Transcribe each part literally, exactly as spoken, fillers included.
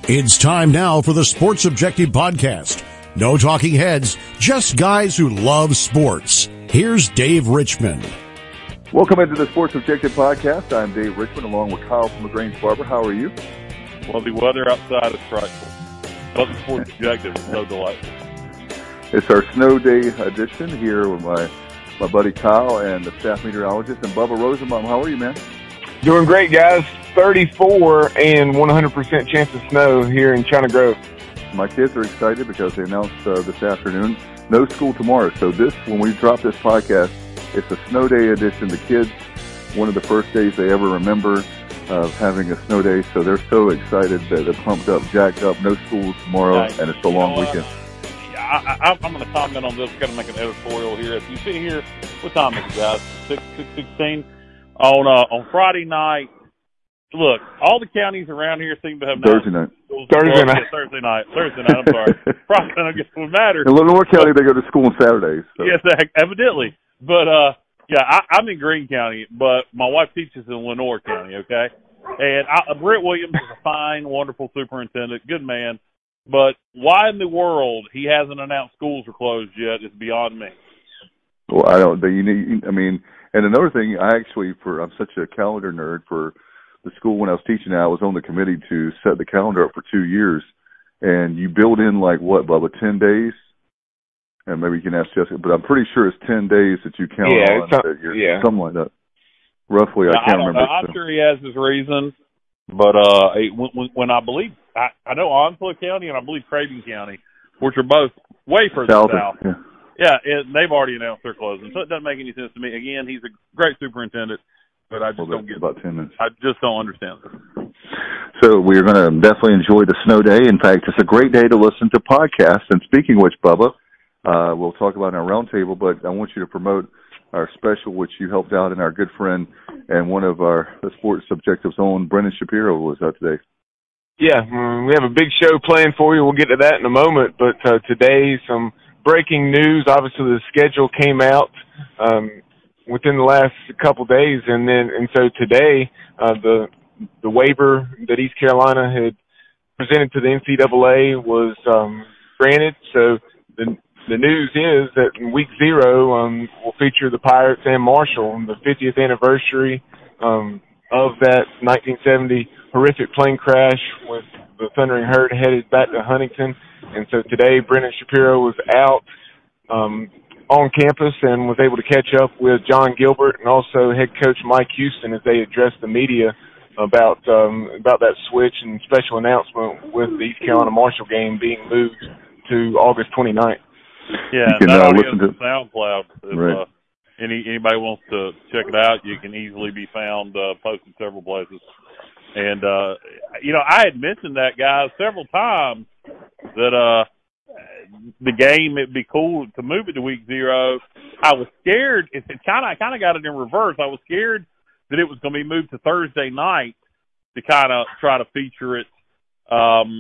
It's time now for the Sports Objective Podcast. No talking heads, just guys who love sports. Here's Dave Richmond. Welcome into the Sports Objective Podcast. I'm Dave Richmond along with Kyle from LaGrange Barber. How are you? Well, the weather outside is frightful, but the Sports Objective is so delightful. It's our snow day edition here with my, my buddy Kyle and the staff meteorologist and Bubba Rosenbaum. How are you, man? Doing great, guys. thirty-four and one hundred percent chance of snow here in China Grove. My kids are excited because they announced uh, this afternoon no school tomorrow. So this, when we drop this podcast, it's a snow day edition. The kids, one of the first days they ever remember of having a snow day. So they're so excited that they're pumped up, jacked up. No school tomorrow, yeah, and it's a long know, weekend. Uh, I, I, I'm going to comment on this, kind of make an editorial here. If you see here, what time is it, guys? six, six sixteen on uh, on Friday night. Look, all the counties around here seem to have Thursday night. Thursday night. Yeah, Thursday night. Thursday night. I'm sorry. Friday night. I guess it would matter. In Lenore County, they go to school on Saturdays. So. Yes, evidently. But uh, yeah, I, I'm in Greene County, but my wife teaches in Lenore County. Okay, and I, Brett Williams is a fine, wonderful superintendent, good man. But why in the world he hasn't announced schools are closed yet is beyond me. Well, I don't. You need. I mean, and another thing, I actually, for I'm such a calendar nerd for. The school when I was teaching I was on the committee to set the calendar up for two years, and you build in like what, Bubba, ten days, and maybe you can ask Jessica, but I'm pretty sure it's ten days that you count yeah, on that year, yeah, something like that. Roughly, yeah, I can't I remember. Know. I'm so. sure he has his reasons, but uh, when, when I believe I, I know Onslow County and I believe Craven County, which are both way further south. south. Yeah, yeah it, they've already announced their closing, so it doesn't make any sense to me. Again, he's a great superintendent. But I just well, don't get about ten minutes. I just don't understand this. So we're going to definitely enjoy the snow day. In fact, it's a great day to listen to podcasts. And speaking of which, Bubba, uh, we'll talk about in our roundtable, but I want you to promote our special, which you helped out, and our good friend and one of our the Sports Objectives own, Brendan Shapiro, was out today. Yeah, um, we have a big show planned for you. We'll get to that in a moment. But uh, today, some breaking news. Obviously, the schedule came out Um, within the last couple days, and then and so today uh, the the waiver that East Carolina had presented to the N C double A was um, granted. So the the news is that in week zero um, will feature the Pirates and Marshall, the fiftieth anniversary um, of that nineteen seventy horrific plane crash with the Thundering Herd headed back to Huntington. And so today Brendan Shapiro was out Um, on campus and was able to catch up with John Gilbert and also head coach Mike Houston as they addressed the media about um, about that switch and special announcement with the East Carolina Marshall game being moved to August twenty-ninth. Yeah, you can, that uh, audio listen is to SoundCloud. If right. uh, any anybody wants to check it out, you can easily be found uh, posted several places. And uh, you know, I had mentioned that, guys, several times that uh. the game, it'd be cool to move it to week zero. I was scared. It kind of, I kind of got it in reverse. I was scared that it was going to be moved to Thursday night to kind of try to feature it um,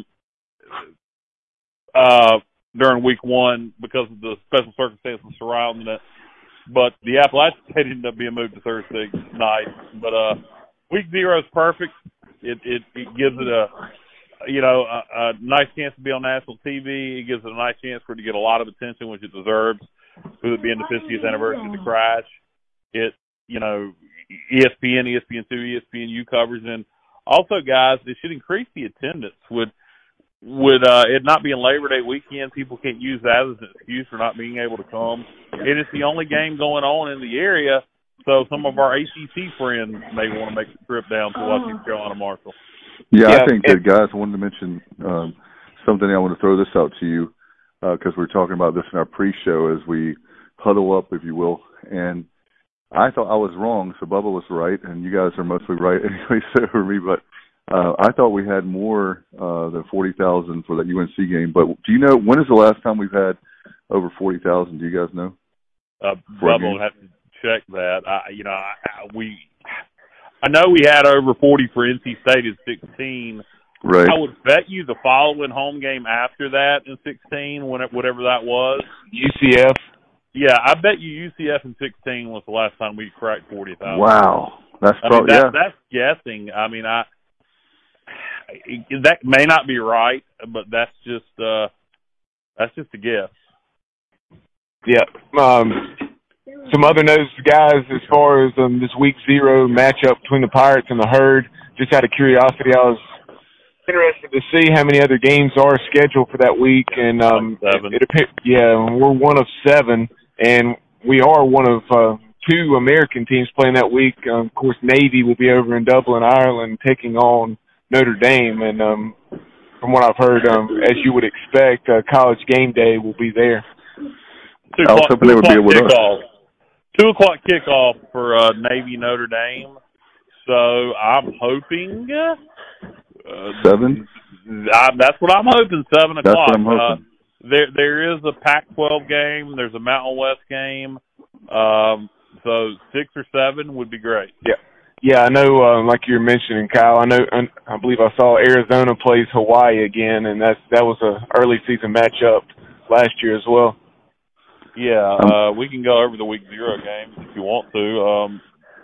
uh, during week one because of the special circumstances surrounding it. But the Appalachian State ended up being moved to Thursday night. But uh, week zero is perfect. It, it it gives it a you know, a, a nice chance to be on national T V. It gives it a nice chance for it to get a lot of attention, which it deserves, with it being the fiftieth anniversary of the crash. It, you know, E S P N, E S P N two, E S P N U covers, and also, guys, it should increase the attendance. Would would uh, it not being Labor Day weekend, people can't use that as an excuse for not being able to come. It is the only game going on in the area, so some of our A C C friends may want to make the trip down to watch East Carolina Marshall. Yeah, yeah, I think that, guys, I wanted to mention um, something. I want to throw this out to you because uh, we we're talking about this in our pre-show as we huddle up, if you will. And I thought I was wrong, so Bubba was right, and you guys are mostly right anyway, so for me. But uh, I thought we had more uh, than forty thousand for that U N C game. But do you know, when is the last time we've had over forty thousand? Do you guys know? Uh, Bubba will have to check that. I, you know, I, I, we – I know we had over forty for N C State in sixteen. Right. I would bet you the following home game after that in sixteen, whatever that was. U C F. Yeah, I bet you U C F in sixteen was the last time we cracked forty thousand. Wow. That's I probably, mean, that, yeah. That's guessing. I mean, I that may not be right, but that's just uh, that's just a guess. Yeah. Um, some other notes, guys, as far as um, this week zero matchup between the Pirates and the Herd. Just out of curiosity, I was interested to see how many other games are scheduled for that week, and um, like seven. It, it appears, yeah, we're one of seven, and we are one of uh, two American teams playing that week. Um, of course, Navy will be over in Dublin, Ireland, taking on Notre Dame, and um, from what I've heard, um, as you would expect, uh, College Game Day will be there. Two I was o'clock, hoping they would be with us. kickoff. Two o'clock kickoff for uh, Navy Notre Dame. So I'm hoping uh, seven. I, that's what I'm hoping. Seven That's o'clock. what I'm hoping. Uh, there there is a Pac twelve game. There's a Mountain West game. Um, so six or seven would be great. Yeah, yeah. I know. Uh, like you were mentioning, Kyle. I know. I believe I saw Arizona plays Hawaii again, and that's that was a early season matchup last year as well. Yeah, uh, we can go over the week zero games if you want to. Um,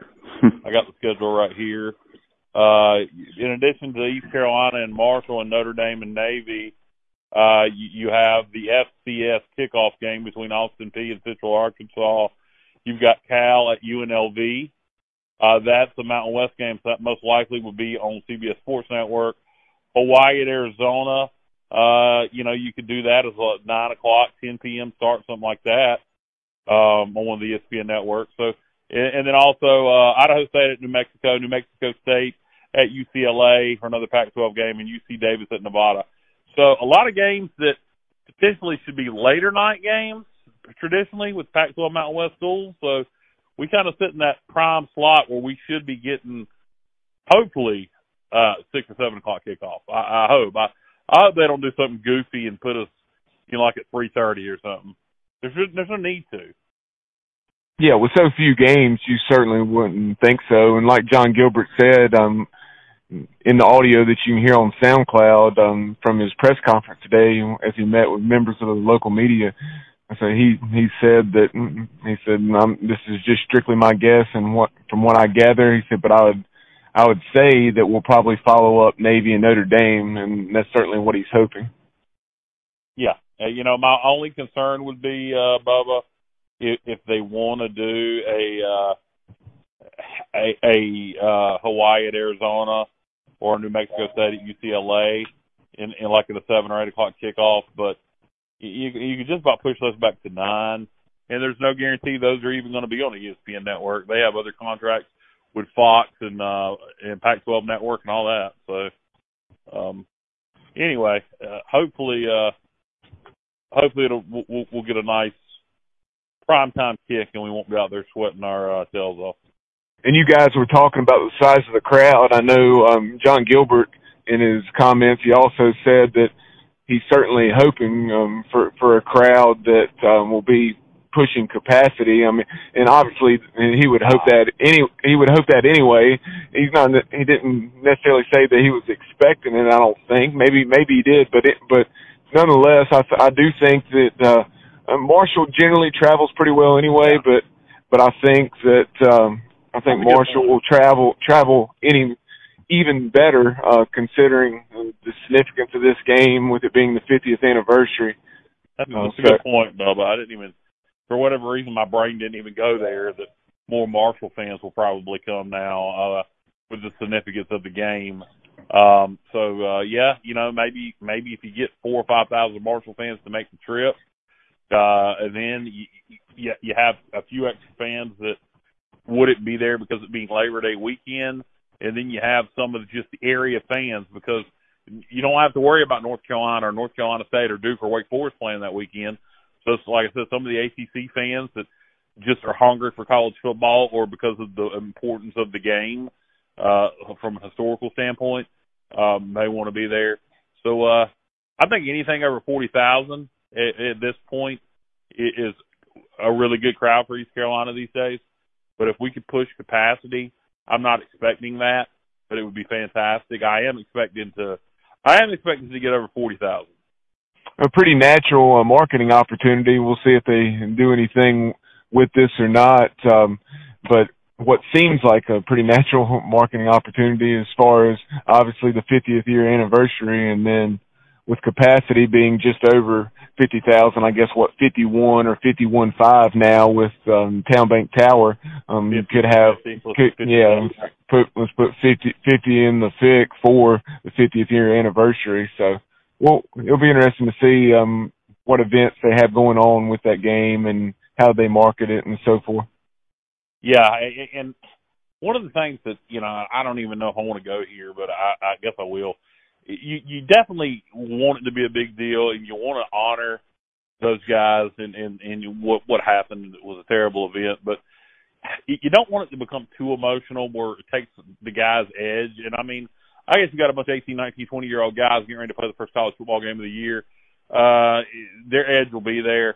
I got the schedule right here. Uh, in addition to East Carolina and Marshall and Notre Dame and Navy, uh, you, you have the F C S kickoff game between Austin Peay and Central Arkansas. You've got Cal at U N L V. Uh, that's the Mountain West game, so that most likely would be on C B S Sports Network. Hawaii at Arizona. Uh, you know, you could do that as a nine o'clock, ten p.m. start, something like that, um, on one of the E S P N networks. So, and, and then also, uh, Idaho State at New Mexico, New Mexico State at U C L A for another Pac twelve game, and U C Davis at Nevada. So a lot of games that potentially should be later night games, traditionally with Pac twelve Mountain West schools. So we kind of sit in that prime slot where we should be getting, hopefully, uh, six or seven o'clock kickoff. I, I hope. I, I hope they don't do something goofy and put us, you know, like at three thirty or something. There's there's no need to. Yeah, with so few games, you certainly wouldn't think so. And like John Gilbert said, um, in the audio that you can hear on SoundCloud um, from his press conference today, as he met with members of the local media, so he he said that he said I'm, this is just strictly my guess and what from what I gather, he said, but I would. I would say that we'll probably follow up Navy and Notre Dame, and that's certainly what he's hoping. Yeah. Uh, you know, my only concern would be, uh, Bubba, if, if they want to do a, uh, a, a uh, Hawaii at Arizona or New Mexico State at U C L A in, in like at a seven or eight o'clock kickoff, but you, you could just about push those back to nine, and there's no guarantee those are even going to be on the E S P N network. They have other contracts with Fox and uh, and Pac twelve Network and all that. So, um, anyway, uh, hopefully, uh, hopefully it'll we'll, we'll get a nice primetime kick, and we won't be out there sweating our uh, tails off. And you guys were talking about the size of the crowd. I know um, John Gilbert, in his comments, he also said that he's certainly hoping um, for for a crowd that um, will be pushing capacity. I mean, and obviously he would hope that any he would hope that anyway. He's not. He didn't necessarily say that he was expecting it. I don't think. Maybe maybe he did, but it, but nonetheless, I I do think that uh, Marshall generally travels pretty well anyway. But but I think that um, I think Marshall will travel travel any even better uh, considering the significance of this game with it being the fiftieth anniversary. That's, that's a good point, Bubba. I didn't even. For whatever reason, my brain didn't even go there, that more Marshall fans will probably come now uh, with the significance of the game. Um, so, uh, yeah, you know, maybe maybe if you get four or five thousand Marshall fans to make the trip, uh, and then you, you, you have a few extra fans that wouldn't be there because it being Labor Day weekend, and then you have some of the, just the area fans because you don't have to worry about North Carolina or North Carolina State or Duke or Wake Forest playing that weekend. So, it's, like I said, some of the A C C fans that just are hungry for college football or because of the importance of the game uh, from a historical standpoint um, may want to be there. So, uh, I think anything over forty thousand at, at this point is a really good crowd for East Carolina these days. But if we could push capacity, I'm not expecting that, but it would be fantastic. I am expecting to, I am expecting to get over forty thousand. A pretty natural uh, marketing opportunity. We'll see if they do anything with this or not. Um, but what seems like a pretty natural marketing opportunity as far as obviously the fiftieth year anniversary, and then with capacity being just over fifty thousand, I guess what, fifty-one or fifty-one point five now with um, Town Bank Tower, um, you could have, could, yeah, put, let's put fifty, fifty in the F I C for the fiftieth year anniversary. So, well, it'll be interesting to see um, what events they have going on with that game and how they market it and so forth. Yeah, and one of the things that, you know, I don't even know if I want to go here, but I, I guess I will. You, you definitely want it to be a big deal, and you want to honor those guys, and, and, and what, what happened was a terrible event, but you don't want it to become too emotional where it takes the guy's edge. And, I mean, I guess you got a bunch of eighteen, nineteen, twenty-year-old guys getting ready to play the first college football game of the year. Uh, their edge will be there.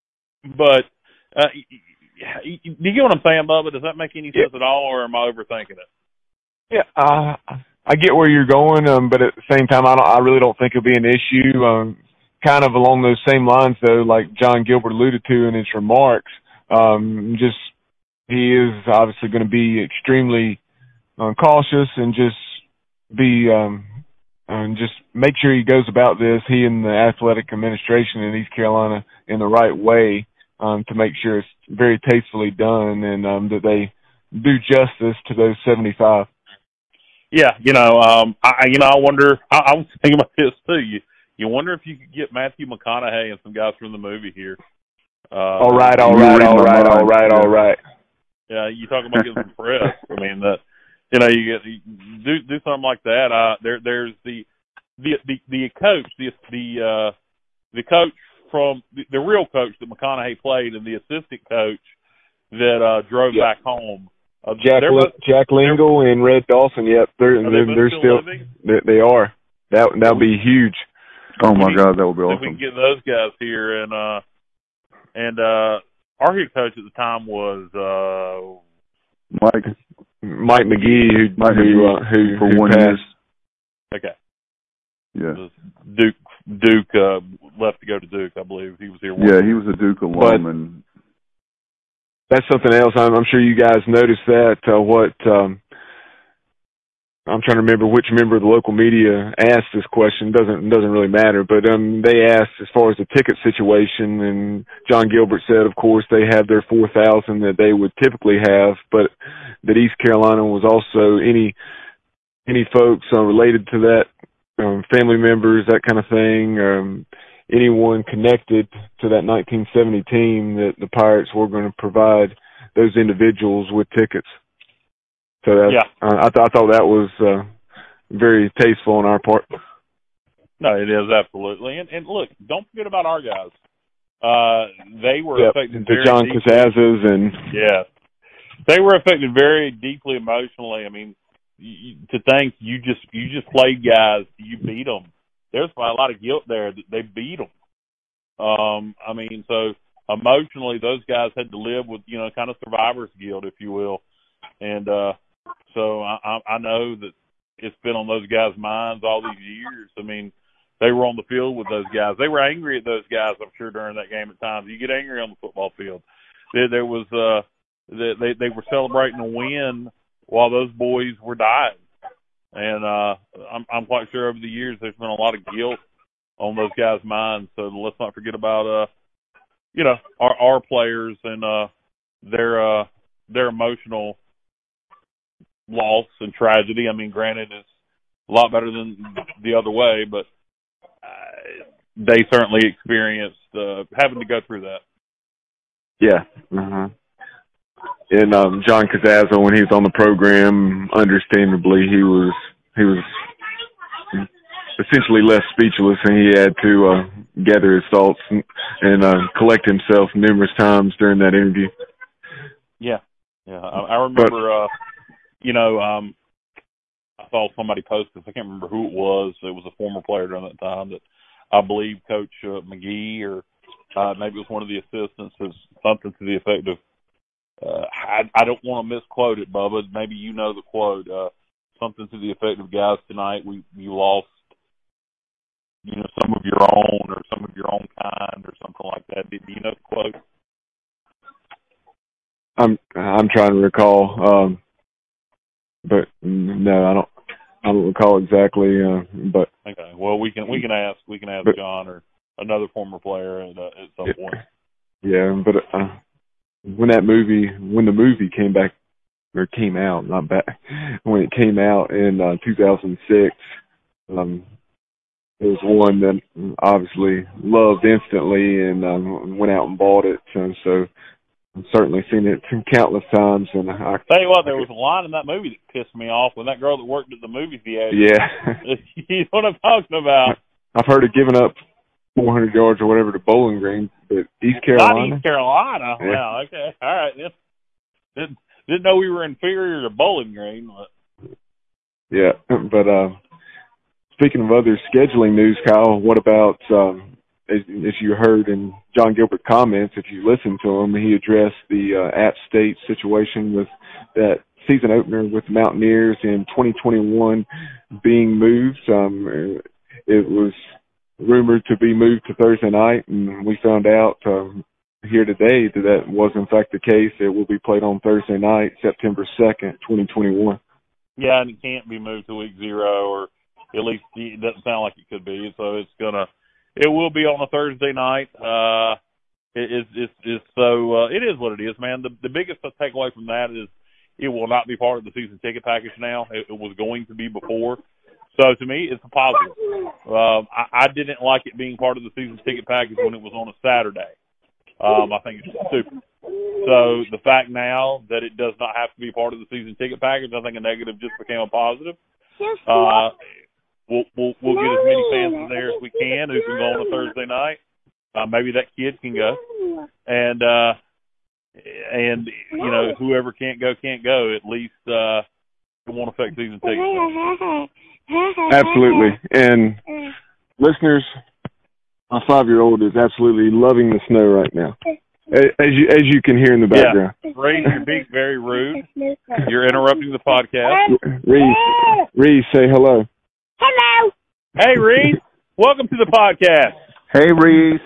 But uh, do you get what I'm saying, Bubba? Does that make any sense yeah. at all, or am I overthinking it? Yeah, uh, I get where you're going, um, but at the same time, I, don't, I really don't think it'll be an issue. Um, kind of along those same lines, though, like John Gilbert alluded to in his remarks, um, just he is obviously going to be extremely uh, cautious and just be um, and just make sure he goes about this, he and the athletic administration in East Carolina, in the right way um, to make sure it's very tastefully done and um, that they do justice to those seventy-five. Yeah, you know, um, I you know I wonder. I, I was thinking about this too. You you wonder if you could get Matthew McConaughey and some guys from the movie here. Uh, all right, all right, all right, all right, all right. Yeah, you talking about getting some press. I mean, that you know, you get you do do something like that. Uh, there there's the the the, the coach, the the uh, the coach from the, the real coach that McConaughey played, and the assistant coach that uh, drove yep. back home. Uh, Jack L- Jack Lingle and Red Dawson. Yep, they're they're, they they're still, still they, they are. That that'll be huge. Oh my God, that would be awesome. If we can get those guys here, and uh, and uh, our head coach at the time was uh, Mike Mike McGee, who Mike who, McGee, uh, who for who one passed. year. Okay. Yeah. Duke Duke uh, left to go to Duke, I believe. He was here. Yeah, he was a Duke alum, but and that's something else. I'm, I'm sure you guys noticed that. Uh, what um, I'm trying to remember which member of the local media asked this question. Doesn't doesn't really matter, but um, they asked as far as the ticket situation, and John Gilbert said, of course, they have their four thousand that they would typically have, but that East Carolina was also any any folks uh, related to that, um, family members, that kind of thing, um, anyone connected to that nineteen seventy team, that the Pirates were going to provide those individuals with tickets. So that, yeah. uh, I, th- I thought that was uh, very tasteful on our part. No, it is, absolutely. And, and look, don't forget about our guys. Uh, they were yep. affected the very John deeply. Kazazes and yeah, they were affected very deeply emotionally. I mean, you, to think you just you just played guys, you beat them. There's a lot of guilt there that they beat them. Um, I mean, so emotionally, those guys had to live with, you know, kind of survivor's guilt, if you will. And uh, so I, I know that it's been on those guys' minds all these years. I mean, they were on the field with those guys. They were angry at those guys, I'm sure, during that game at times. You get angry on the football field. There, there was uh, they they were celebrating a win while those boys were dying. And uh, I'm, I'm quite sure over the years there's been a lot of guilt on those guys' minds. So let's not forget about, uh, you know, our, our players and uh, their uh, their emotional loss and tragedy. I mean, granted, it's a lot better than the other way, but uh, they certainly experienced uh, having to go through that. Yeah. Uh-huh. And um, John Cazazzo, when he was on the program, understandably, he was he was essentially left speechless, and he had to uh, gather his thoughts and, and uh, collect himself numerous times during that interview. Yeah, yeah. I, I remember, but, uh, you know, um, I saw somebody post this. I can't remember who it was. It was a former player during that time that I believe Coach uh, McGee, or uh, maybe it was one of the assistants, was something to the effect of, Uh, I, I don't want to misquote it, Bubba. Maybe you know the quote. Uh, something to the effect of, guys, tonight we you lost, you know, some of your own or some of your own kind or something like that. Do you know the quote? I'm I'm trying to recall, um, but no, I don't. I don't recall exactly. Uh, but okay, well, we can we can ask we can ask but, John or another former player at, uh, at some point. Yeah, but uh, when that movie, when the movie came back or came out, not back, when it came out in uh, two thousand six, um, it was one that obviously loved instantly and um, went out and bought it. And so I've certainly seen it countless times. And I tell you what, there was a line in that movie that pissed me off when that girl that worked at the movie theater. Yeah, you know what I'm talking about. I've heard of giving up four hundred yards or whatever to Bowling Green, but East Carolina. Not East Carolina. Yeah. Well, okay, all right. Didn't didn't know we were inferior to Bowling Green. But. Yeah, but uh, speaking of other scheduling news, Kyle, what about, um, as, as you heard in John Gilbert's comments, if you listened to him, he addressed the uh, App State situation with that season opener with the Mountaineers in twenty twenty-one being moved. Um, it was rumored to be moved to Thursday night, and we found out um, here today that that was in fact the case. It will be played on Thursday night, September second, twenty twenty-one. Yeah, and it can't be moved to week zero, or at least it doesn't sound like it could be. So it's gonna, it will be on a Thursday night. Uh, it, it's it's it's so uh, it is what it is, man. The the biggest takeaway from that is it will not be part of the season ticket package now. It, it was going to be before. So to me, it's a positive. Um, I, I didn't like it being part of the season ticket package when it was on a Saturday. Um, I think it's stupid. So the fact now that it does not have to be part of the season ticket package, I think a negative just became a positive. Uh, we'll, we'll, we'll get as many fans in there as we can who can go on a Thursday night. Uh, maybe that kid can go. And, uh, and, you know, whoever can't go, can't go. At least, uh, it won't affect season tickets. Absolutely. And listeners, my five-year-old is absolutely loving the snow right now, as you as you can hear in the background. Yeah. Reese, you're being very rude. You're interrupting the podcast. Reese, Reese, say hello. Hello. Hey, Reese. Welcome to the podcast. Hey, Reese.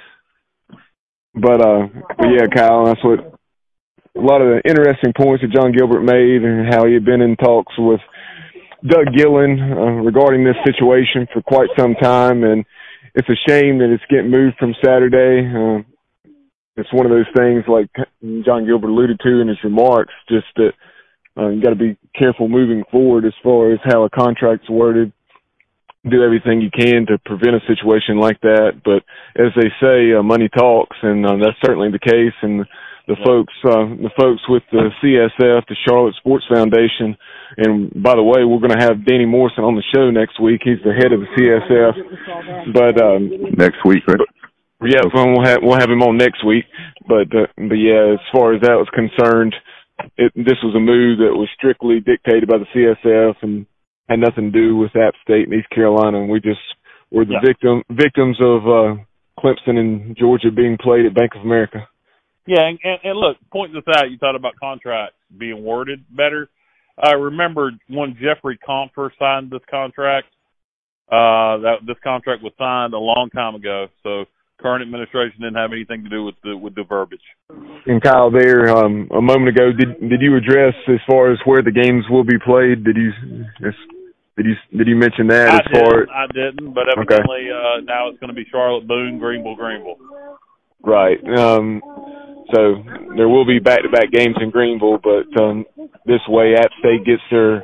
But, uh, but yeah, Kyle, that's what a lot of the interesting points that John Gilbert made and how he had been in talks with Doug Gillen uh, regarding this situation for quite some time, and it's a shame that it's getting moved from Saturday. Uh, it's one of those things, like John Gilbert alluded to in his remarks, just that uh, you got to be careful moving forward as far as how a contract's worded. Do everything you can to prevent a situation like that. But as they say, uh, money talks, and uh, that's certainly the case. And the yeah. folks, uh, the folks with the C S F, the Charlotte Sports Foundation, and by the way, we're going to have Danny Morrison on the show next week. He's the head of the C S F. But um, next week, right? But, yeah, we'll have we'll have him on next week. But uh, but yeah, as far as that was concerned, it, this was a move that was strictly dictated by the C S F and had nothing to do with App State and East Carolina. And we just were the yeah. victim victims of uh, Clemson and Georgia being played at Bank of America. Yeah, and, and, and look, pointing this out, you thought about contracts being worded better. I remember when Jeffrey Comfer signed this contract, uh, that this contract was signed a long time ago. So current administration didn't have anything to do with the with the verbiage. And Kyle, there um, a moment ago, did did you address as far as where the games will be played? Did you did you did you mention that? I as didn't, far as, I didn't, but evidently okay. uh, now it's going to be Charlotte, Boone, Greenville, Greenville. Right. Um, so there will be back-to-back games in Greenville, but um, this way App State gets their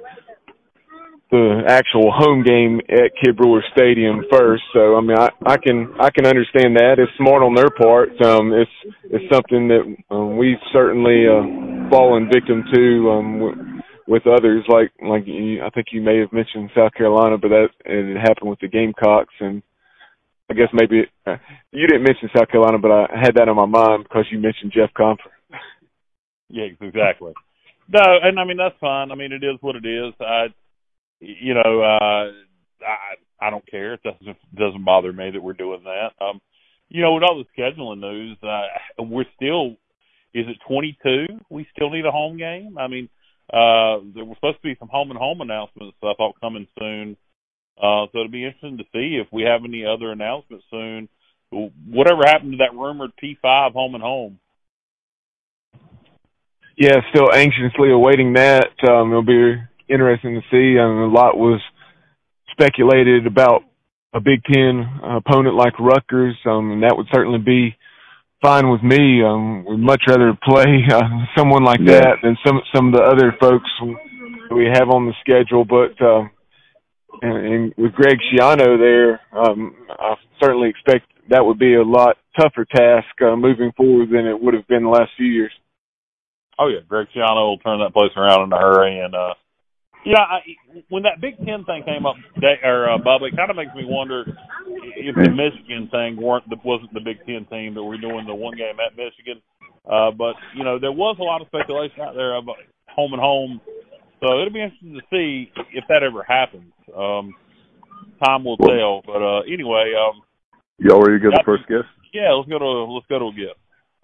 the actual home game at Kid Brewer Stadium first. So I mean, I, I can I can understand that. It's smart on their part. Um, it's it's something that um, we've certainly uh, fallen victim to um, w- with others. Like like you, I think you may have mentioned South Carolina, but that it happened with the Gamecocks, and I guess maybe uh, you didn't mention South Carolina, but I had that on my mind because you mentioned Jeff Comfer. Yeah, exactly. No, and I mean that's fine. I mean it is what it is. I. You know, uh, I I don't care. It doesn't doesn't bother me that we're doing that. Um, you know, with all the scheduling news, uh, we're still. Is it twenty-two? We still need a home game. I mean, uh, there were supposed to be some home and home announcements I thought coming soon. Uh, so it'll be interesting to see if we have any other announcements soon. Whatever happened to that rumored P five home and home? Yeah, still anxiously awaiting that. Um, it'll be interesting to see. I mean, a lot was speculated about a Big Ten opponent like Rutgers, um, and that would certainly be fine with me. Um, we'd much rather play uh, someone like yeah. that than some some of the other folks we have on the schedule. But uh, and, and with Greg Schiano there, um, I certainly expect that would be a lot tougher task uh, moving forward than it would have been the last few years. Oh yeah, Greg Schiano will turn that place around in a hurry. And uh, yeah, I, when that Big Ten thing came up, or uh, Bubba, it kind of makes me wonder if the Michigan thing weren't the, wasn't the Big Ten team that we're doing the one game at Michigan. Uh, but you know, there was a lot of speculation out there about home and home, so it'll be interesting to see if that ever happens. Um, time will tell. But uh, anyway, um, y'all ready to go to the first guest? Yeah, let's go to let's go to a gift.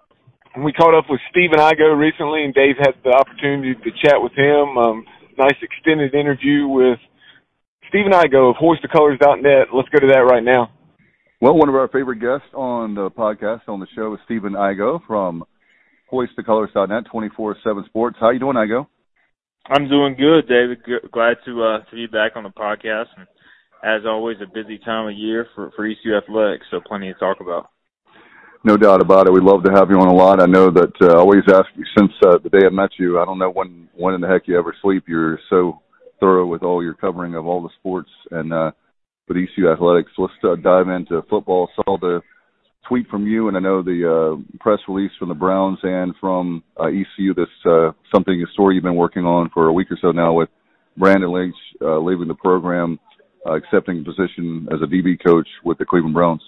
We caught up with Stephen Igo recently, and Dave had the opportunity to chat with him. Um, nice extended interview with Stephen Igo of hoist the colors dot net. Let's go to that right now. Well, one of our favorite guests on the podcast, on the show, is Stephen Igo from hoist the colors dot net, twenty-four seven Sports. How you doing, Igo? I'm doing good, David. Glad to uh, to be back on the podcast. And as always, a busy time of year for, for E C U Athletics, so plenty to talk about. No doubt about it. We'd love to have you on a lot. I know that uh, I always ask you since uh, the day I met you, I don't know when, when in the heck you ever sleep. You're so thorough with all your covering of all the sports and uh, with E C U Athletics. Let's uh, dive into football. Saw the tweet from you, and I know the uh, press release from the Browns and from uh, E C U, this uh, something, a story you've been working on for a week or so now with Brandon Lynch uh, leaving the program, uh, accepting a position as a D B coach with the Cleveland Browns.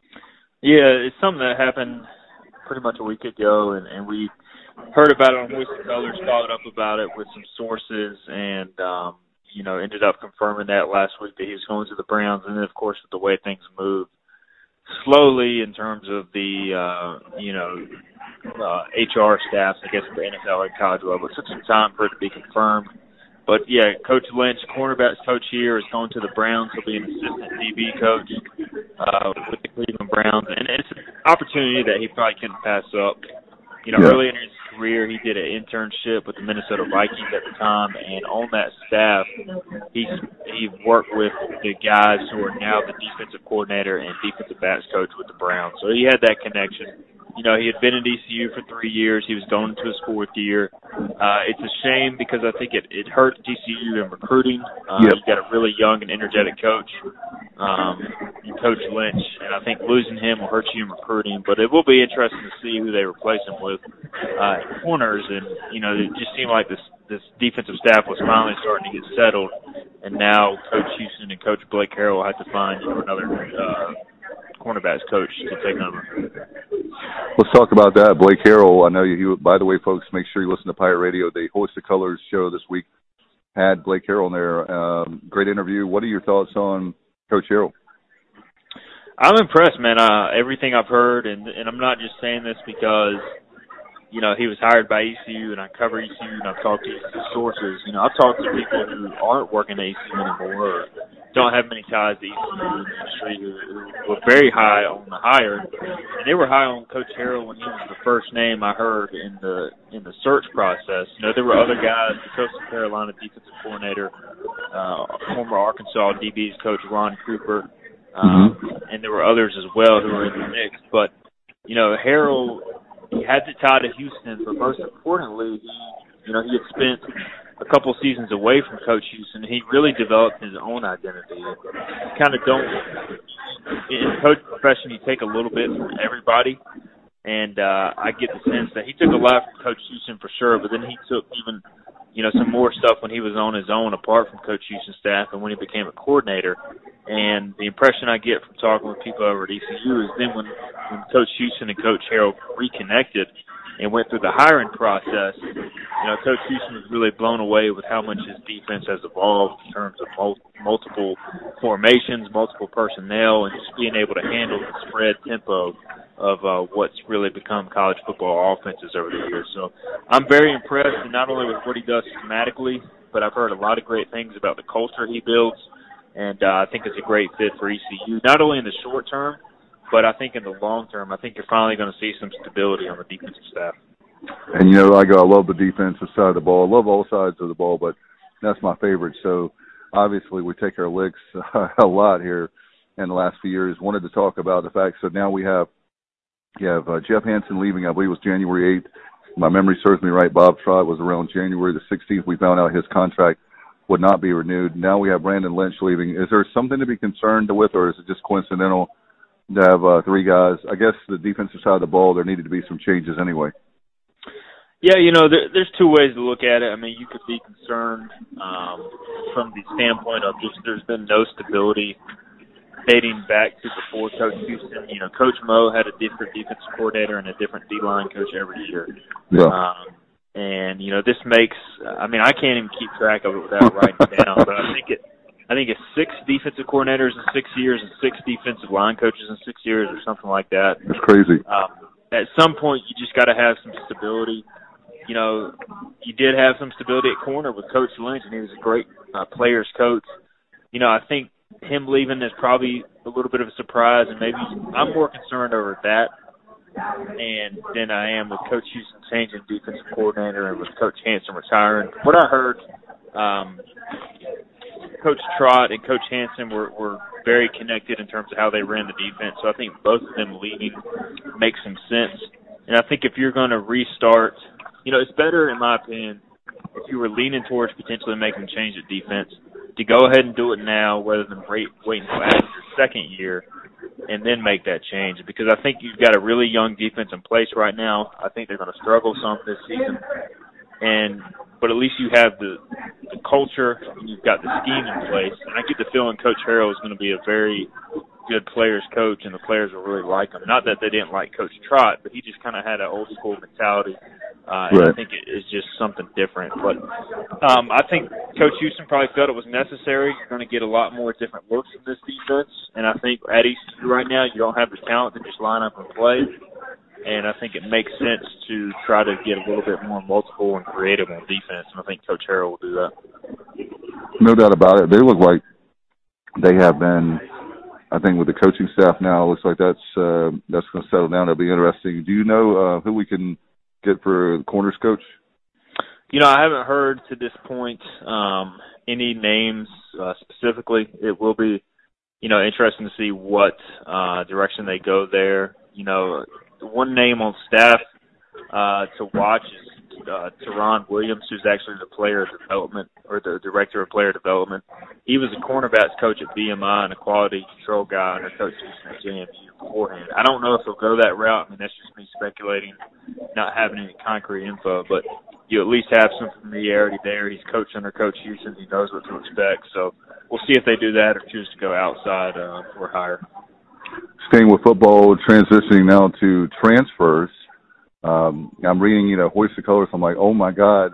Yeah, it's something that happened pretty much a week ago, and, and we heard about it on Hoist the Colors, followed up about it with some sources, and, um, you know, ended up confirming that last week that he was going to the Browns. And then, of course, with the way things moved slowly in terms of the, uh, you know, uh, H R staffs, I guess, at the N F L and college level, it took some time for it to be confirmed. But, yeah, Coach Lynch, cornerbacks coach here, is going to the Browns. He'll be an assistant D B coach uh, with the Cleveland Browns. And it's an opportunity that he probably couldn't pass up. You know, yeah. early in his career, he did an internship with the Minnesota Vikings at the time. And on that staff, he, he worked with the guys who are now the defensive coordinator and defensive backs coach with the Browns. So he had that connection. You know, he had been in D C U for three years. He was going into his fourth year. Uh, it's a shame because I think it, it hurt D C U in recruiting. Uh, yep. You've got a really young and energetic coach, um, Coach Lynch, and I think losing him will hurt you in recruiting. But it will be interesting to see who they replace him with uh, corners. And, you know, it just seemed like this, this defensive staff was finally starting to get settled. And now Coach Houston and Coach Blake Harrell have to find you know, another uh, cornerbacks coach to take over. Let's talk about that. Blake Harrell, I know you, by the way, folks, make sure you listen to Pirate Radio. The Hoist the Colors show this week had Blake Harrell in there. Um, great interview. What are your thoughts on Coach Harrell? I'm impressed, man. Uh, everything I've heard, and, and I'm not just saying this because, you know, he was hired by E C U and I cover E C U and I've talked to E C U sources. You know, I've talked to people who aren't working at E C U anymore or don't have many ties to E C U industry who, who were very high on the hire. And they were high on Coach Harrell when he was the first name I heard in the in the search process. You know, there were other guys, the Coastal Carolina defensive coordinator, uh, former Arkansas D B's coach Ron Cooper, um, mm-hmm. and there were others as well who were in the mix. But, you know, Harrell, he had to tie to Houston, but most importantly, he, you know, he had spent a couple seasons away from Coach Houston. He really developed his own identity. You kind of don't, in the coach profession, you take a little bit from everybody, and uh, I get the sense that he took a lot from Coach Houston for sure, but then he took even, you know, some more stuff when he was on his own apart from Coach Houston's staff and when he became a coordinator. And the impression I get from talking with people over at E C U is then when, when Coach Houston and Coach Harrell reconnected and went through the hiring process, you know, Coach Houston was really blown away with how much his defense has evolved in terms of mul- multiple formations, multiple personnel, and just being able to handle the spread tempo of uh, what's really become college football offenses over the years. So I'm very impressed, not only with what he does schematically, but I've heard a lot of great things about the culture he builds, and uh, I think it's a great fit for E C U, not only in the short term, but I think in the long term, I think you're finally going to see some stability on the defensive staff. And, you know, I go, I love the defensive side of the ball. I love all sides of the ball, but that's my favorite. So, obviously, we take our licks uh, a lot here in the last few years. Wanted to talk about the fact, so now we have, you have uh, Jeff Hansen leaving, I believe it was January eighth. My memory serves me right. Bob Trott was around January the sixteenth. We found out his contract would not be renewed. Now we have Brandon Lynch leaving. Is there something to be concerned with, or is it just coincidental to have uh, three guys? I guess the defensive side of the ball, there needed to be some changes anyway. Yeah, you know, there, there's two ways to look at it. I mean, you could be concerned um, from the standpoint of just there's been no stability dating back to before Coach Houston. You know, Coach Mo had a different defensive coordinator and a different D-line coach every year. Yeah. Um, and, you know, this makes – I mean, I can't even keep track of it without writing it down, but I think it I think it's six defensive coordinators in six years and six defensive line coaches in six years or something like that. That's crazy. Um, at some point, you just got to have some stability. You know, you did have some stability at corner with Coach Lynch, and he was a great uh, players coach. You know, I think him leaving is probably a little bit of a surprise, and maybe I'm more concerned over that and than I am with Coach Houston changing defensive coordinator and with Coach Hansen retiring. What I heard, um, Coach Trott and Coach Hansen were, were very connected in terms of how they ran the defense, so I think both of them leaving makes some sense. And I think if you're going to restart – you know, it's better, in my opinion, if you were leaning towards potentially making a change at defense, to go ahead and do it now rather than wait, wait until after your second year and then make that change. Because I think you've got a really young defense in place right now. I think they're going to struggle some this season. And but at least you have the, the culture and you've got the scheme in place. And I get the feeling Coach Harrell is going to be a very good players coach, and the players will really like him. Not that they didn't like Coach Trott, but he just kind of had an old school mentality. Uh, and right. I think it is just something different. But um, I think Coach Houston probably felt it was necessary. You're going to get a lot more different looks in this defense. And I think at E C U right now, you don't have the talent to just line up and play. And I think it makes sense to try to get a little bit more multiple and creative on defense. And I think Coach Harrell will do that. No doubt about it. They look like they have been, I think with the coaching staff now, it looks like that's uh, that's going to settle down. It'll be interesting. Do you know uh, who we can get for the corners coach? You know, I haven't heard to this point um, any names uh, specifically. It will be, you know, interesting to see what uh, direction they go there. You know, the one name on staff uh, to watch is uh, Teron Williams, who's actually the player development or the director of player development. He was a cornerbacks coach at B M I and a quality control guy under Coach Houston at J M U beforehand. I don't know if he'll go that route. I mean, that's just me speculating, not having any concrete info, but you at least have some familiarity there. He's coached under Coach Houston. He knows what to expect. So we'll see if they do that or choose to go outside uh, for hire. Staying with football, transitioning now to transfers. Um, I'm reading, you know, Hoist the Colors. I'm like, oh, my God.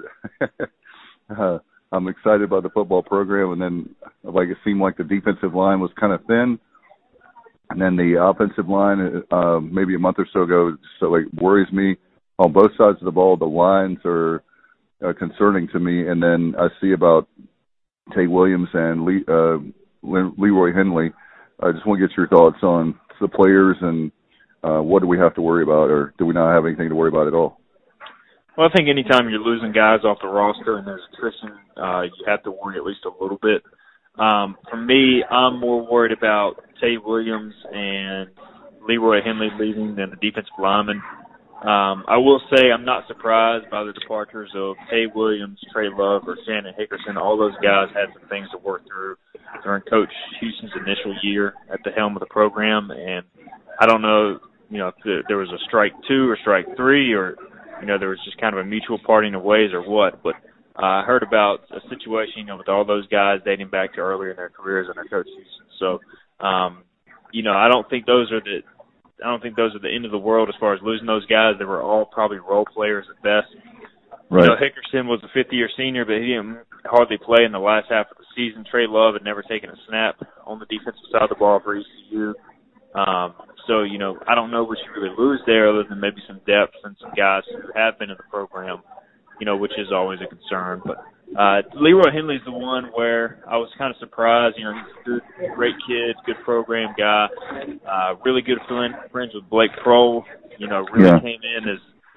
uh, I'm excited about the football program. And then, like, it seemed like the defensive line was kind of thin. And then the offensive line, uh, maybe a month or so ago, so, like, worries me. On both sides of the ball, the lines are uh, concerning to me. And then I see about Tate Williams and Lee, uh, Leroy Henley. I just want to get your thoughts on the players and uh, what do we have to worry about, or do we not have anything to worry about at all? Well, I think anytime you're losing guys off the roster and there's attrition, uh, you have to worry at least a little bit. Um, for me, I'm more worried about Tate Williams and Leroy Henley leaving than the defensive linemen. Um, I will say I'm not surprised by the departures of Tate Williams, Trey Love, or Shannon Hickerson. All those guys had some things to work through during Coach Houston's initial year at the helm of the program. And I don't know, you know, if there was a strike two or strike three or, you know, there was just kind of a mutual parting of ways or what. But uh, I heard about a situation, you know, with all those guys dating back to earlier in their careers under Coach Houston. So, um, you know, I don't think those are the – I don't think those are the end of the world as far as losing those guys. They were all probably role players at best. Right. You know, Hickerson was a fifth-year senior, but he didn't hardly play in the last half of the season. Trey Love had never taken a snap on the defensive side of the ball for E C U. Um, so, you know, I don't know what you really lose there other than maybe some depth and some guys who have been in the program, you know, which is always a concern. But uh, Leroy Henley's the one where I was kind of surprised. You know, he's a good, great kid, good program guy, uh, really good friend, friends with Blake Kroll. You know, really yeah. came in as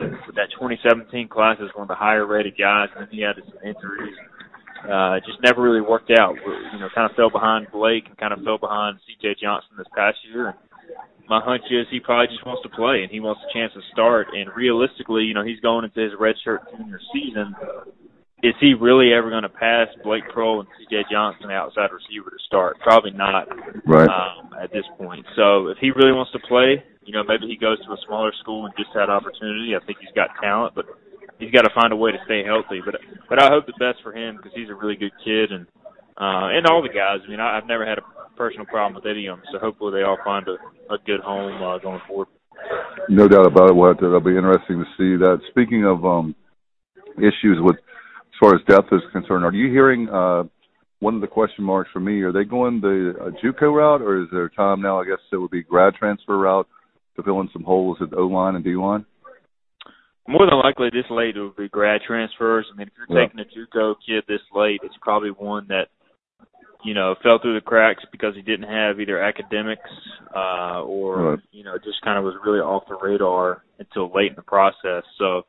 with that twenty seventeen class as one of the higher rated guys, and then he had some injuries. Uh, it just never really worked out. You know, kind of fell behind Blake and kind of fell behind C J Johnson this past year. And my hunch is he probably just wants to play and he wants a chance to start. And realistically, you know, he's going into his redshirt junior season. Is he really ever going to pass Blake Kroll and C J Johnson, outside receiver, to start? Probably not, right. um, at this point. So if he really wants to play, you know, maybe he goes to a smaller school and gets that opportunity. I think he's got talent, but he's got to find a way to stay healthy. But but I hope the best for him because he's a really good kid, and uh, and all the guys. I mean, I, I've never had a personal problem with any of them, so hopefully they all find a, a good home uh, going forward. No doubt about it. Well, that'll be interesting to see that. Speaking of um, issues with as far as depth is concerned, are you hearing uh, one of the question marks for me? Are they going the uh, JUCO route, or is there time now? I guess it would be grad transfer route to fill in some holes at O line and D line. More than likely, this late it would be grad transfers. I mean, if you're yeah. taking a JUCO kid this late, it's probably one that, you know, fell through the cracks because he didn't have either academics uh, or, right. you know, just kind of was really off the radar until late in the process. So,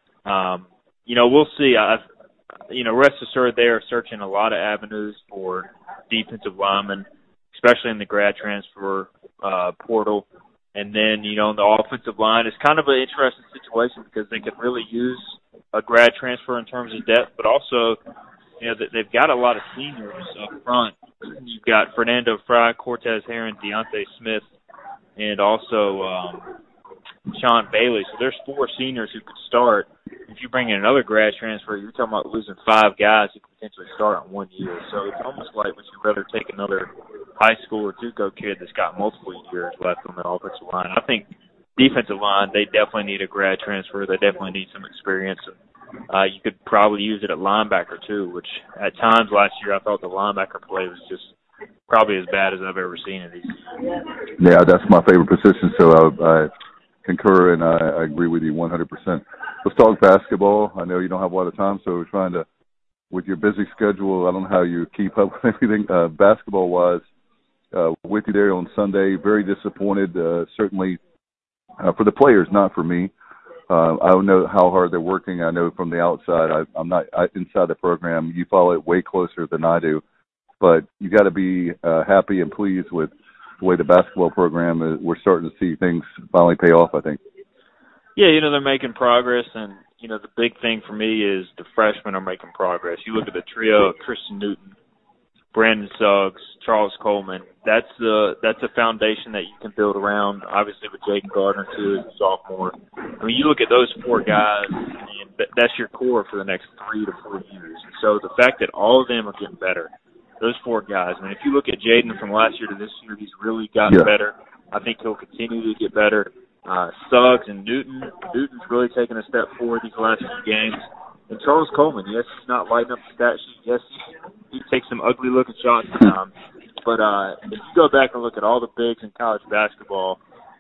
um, you know, we'll see. I've, you know, rest assured they are searching a lot of avenues for defensive linemen, especially in the grad transfer uh, portal. And then, you know, on the offensive line, it's kind of an interesting situation because they could really use a grad transfer in terms of depth, but also, you know, they've got a lot of seniors up front. You've got Fernando Fry, Cortez Heron, Deontay Smith, and also um, Sean Bailey. So there's four seniors who could start. If you bring in another grad transfer, you're talking about losing five guys who could potentially start in one year. So it's almost like would you rather take another high school or JUCO kid that's got multiple years left on the offensive line. I think defensive line, they definitely need a grad transfer. They definitely need some experience. Uh, you could probably use it at linebacker too, which at times last year I thought the linebacker play was just probably as bad as I've ever seen it. Yeah, that's my favorite position, so I, I concur and I, I agree with you one hundred percent. Let's talk basketball. I know you don't have a lot of time, so we're trying to, with your busy schedule, I don't know how you keep up with everything uh, basketball-wise. Uh, with you there on Sunday, very disappointed, uh, certainly uh, for the players, not for me. Uh, I don't know how hard they're working. I know from the outside, I, I'm not I, inside the program. You follow it way closer than I do. But you got to be uh, happy and pleased with the way the basketball program is. We're starting to see things finally pay off, I think. Yeah, you know, they're making progress. And, you know, the big thing for me is the freshmen are making progress. You look at the trio of Christian Newton, Brandon Suggs, Charles Coleman. That's the that's a foundation that you can build around. Obviously, with Jaden Gardner too as a sophomore. I mean, you look at those four guys, and that's your core for the next three to four years. And so the fact that all of them are getting better, those four guys. I mean, if you look at Jaden from last year to this year, he's really gotten yeah. better. I think he'll continue to get better. Uh, Suggs and Newton, Newton's really taken a step forward these last few games. And Charles Coleman, yes, he's not lighting up the stat sheet. Yes, he, he takes some ugly-looking shots at times. But uh, if you go back and look at all the bigs in college basketball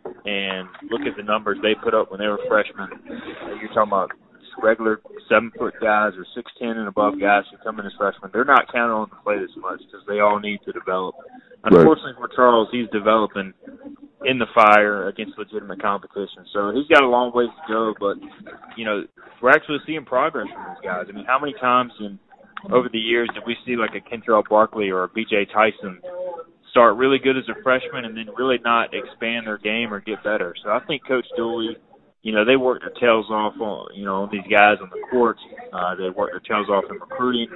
and look at the numbers they put up when they were freshmen, you're talking about regular seven-foot guys or six ten and above guys who come in as freshmen. They're not counted on to play this much because they all need to develop. Unfortunately for Charles, he's developing in the fire against legitimate competition. So he's got a long ways to go, but, you know, we're actually seeing progress from these guys. I mean, how many times in over the years did we see like a Kentrell Barkley or a B J Tyson start really good as a freshman and then really not expand their game or get better? So I think Coach Dooley, you know, they work their tails off on, you know, on these guys on the court. Uh, they work their tails off in recruiting.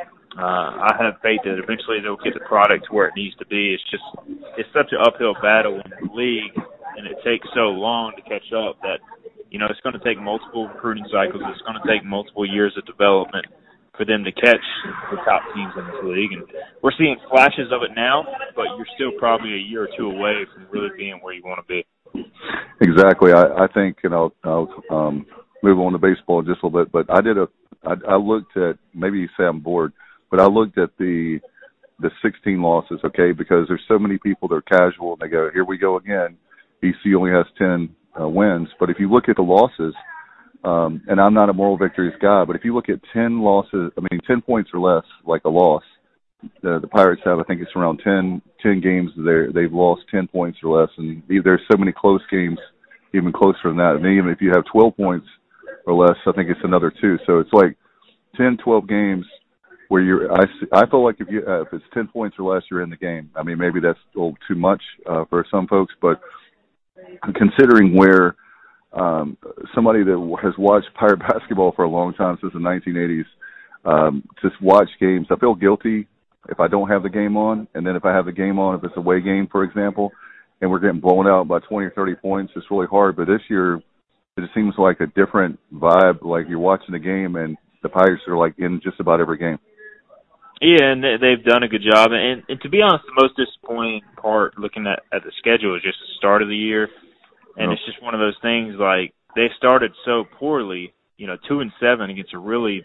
Uh, I have faith that eventually they'll get the product to where it needs to be. It's just, it's such an uphill battle in the league, and it takes so long to catch up that, you know, it's going to take multiple recruiting cycles. It's going to take multiple years of development for them to catch the top teams in this league. And we're seeing flashes of it now, but you're still probably a year or two away from really being where you want to be. Exactly. I, I think, you know, I'll um, move on to baseball just a little bit, but I did a, I, I looked at, maybe you say I'm bored, but I looked at the the sixteen losses, okay, because there's so many people that are casual and they go, here we go again. E C U only has ten uh, wins. But if you look at the losses, um, and I'm not a moral victories guy, but if you look at ten losses, I mean, ten points or less, like a loss, the, the Pirates have, I think it's around ten, ten games they're, they've lost ten points or less. And there's so many close games, even closer than that. And even if you have twelve points or less, I think it's another two. So it's like ten, twelve games where you're. I I feel like if you uh, if it's ten points or less, you're in the game. I mean, maybe that's a little too much uh, for some folks, but considering where um, somebody that has watched Pirate basketball for a long time, since the nineteen eighties, um, just watch games, I feel guilty if I don't have the game on, and then if I have the game on, if it's a away game, for example, and we're getting blown out by twenty or thirty points, it's really hard. But this year, it just seems like a different vibe. Like you're watching the game, and the Pirates are like in just about every game. Yeah, and they've done a good job. And, and to be honest, the most disappointing part looking at, at the schedule is just the start of the year. And oh. It's just one of those things, like, they started so poorly, you know, two and seven against a really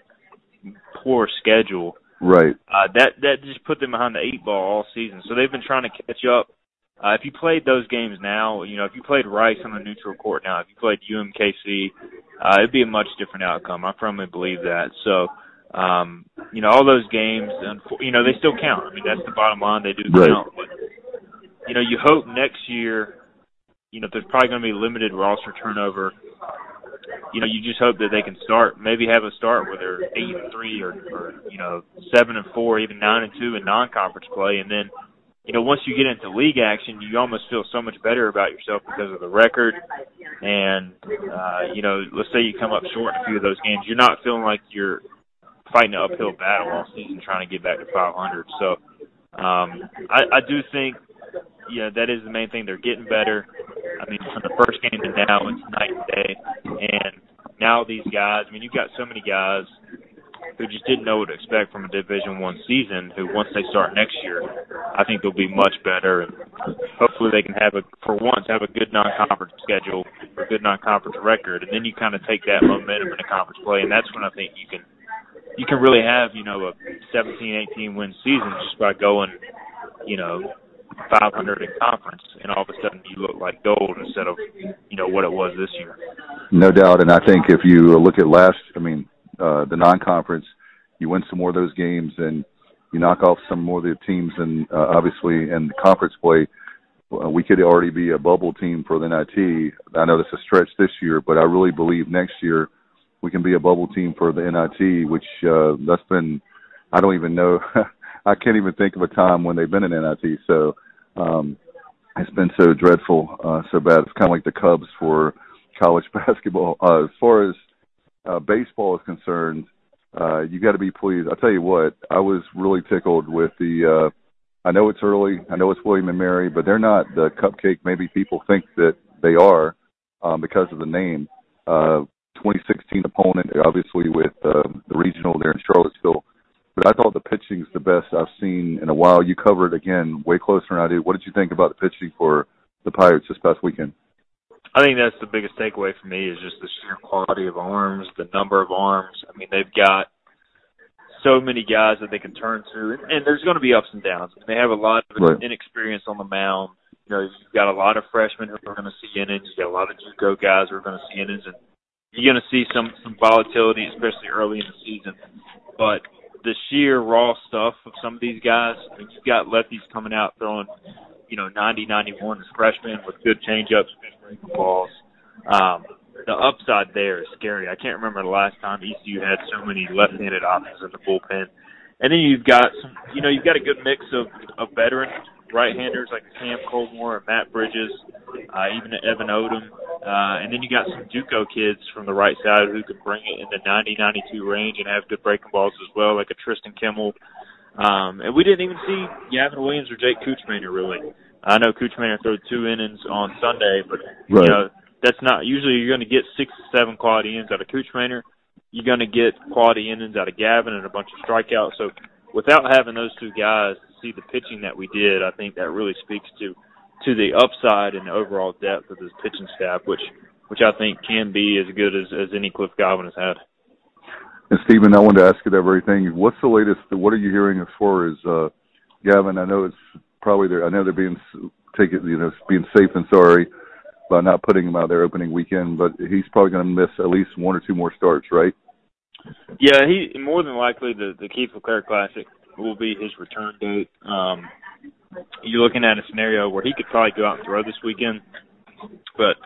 poor schedule. Right. Uh, that, that just put them behind the eight ball all season. So they've been trying to catch up. Uh, if you played those games now, you know, if you played Rice on the neutral court now, if you played U M K C, uh, it'd be a much different outcome. I firmly believe that. So, Um, you know, all those games, you know, they still count. I mean, that's the bottom line. They do right. count. But, you know, you hope next year, you know, there's probably going to be limited roster turnover. You know, you just hope that they can start, maybe have a start where they're eight and three or, or you know, seven and four, even nine and two in non-conference play. And then, you know, once you get into league action, you almost feel so much better about yourself because of the record. And, uh, you know, let's say you come up short in a few of those games, you're not feeling like you're fighting an uphill battle all season trying to get back to five hundred. So um, I, I do think, yeah, that is the main thing. They're getting better. I mean, from the first game to now, it's night and day. And now these guys, I mean, you've got so many guys who just didn't know what to expect from a Division One season, who once they start next year, I think they'll be much better. And hopefully they can have, a for once, have a good non-conference schedule, a good non-conference record. And then you kind of take that momentum into conference play, and that's when I think you can you can really have, you know, a seventeen, eighteen win season just by going, you know, five hundred in conference, and all of a sudden you look like gold instead of, you know, what it was this year. No doubt, and I think if you look at last, I mean, uh, the non-conference, you win some more of those games, and you knock off some more of the teams, and uh, obviously in the conference play, uh, we could already be a bubble team for the N I T. I know that's a stretch this year, but I really believe next year we can be a bubble team for the N I T, which uh, that's been, I don't even know, I can't even think of a time when they've been in N I T. So um, it's been so dreadful, uh, so bad. It's kind of like the Cubs for college basketball. Uh, as far as uh, baseball is concerned, uh, you got to be pleased. I'll tell you what, I was really tickled with the, uh, I know it's early, I know it's William and Mary, but they're not the cupcake maybe people think that they are um, because of the name. Uh, twenty sixteen opponent, obviously, with uh, the regional there in Charlottesville. But I thought the pitching's the best I've seen in a while. You covered, again, way closer than I did. What did you think about the pitching for the Pirates this past weekend? I think that's the biggest takeaway for me is just the sheer quality of arms, the number of arms. I mean, they've got so many guys that they can turn to. And, and there's going to be ups and downs. They have a lot of right. inexperience on the mound. You know, you've got a lot of freshmen who are going to see innings. You've got a lot of JUCO guys who are going to see innings. And you're going to see some, some volatility, especially early in the season. But the sheer raw stuff of some of these guys, I mean, you've got lefties coming out throwing, you know, ninety, ninety-one as freshmen with good changeups, good breaking balls. Um, the upside there is scary. I can't remember the last time E C U had so many left-handed options in the bullpen. And then you've got some, you know, you've got a good mix of, of veterans, right-handers like Cam Colmore and Matt Bridges, uh, even Evan Odom. Uh, and then you got some JUCO kids from the right side who could bring it in the ninety, ninety-two range and have good breaking balls as well, like a Tristan Kimmel. Um, and we didn't even see Gavin Williams or Jake Kuchmaner, really. I know Kuchmaner threw two innings on Sunday, but, right. you know, that's not – usually you're going to get six to seven quality innings out of Kuchmaner. You're going to get quality innings out of Gavin and a bunch of strikeouts. So without having those two guys to see the pitching that we did, I think that really speaks to – to the upside and the overall depth of this pitching staff, which which I think can be as good as, as any Cliff Godwin has had. And Stephen, I wanted to ask you that very thing. What's the latest? What are you hearing as far as uh, Gavin? I know it's probably there. I know they're being take it, you know, being safe and sorry by not putting him out there opening weekend, but he's probably going to miss at least one or two more starts, right? Yeah, he more than likely the the Keith LeClaire Classic will be his return date. Um, you're looking at a scenario where he could probably go out and throw this weekend, but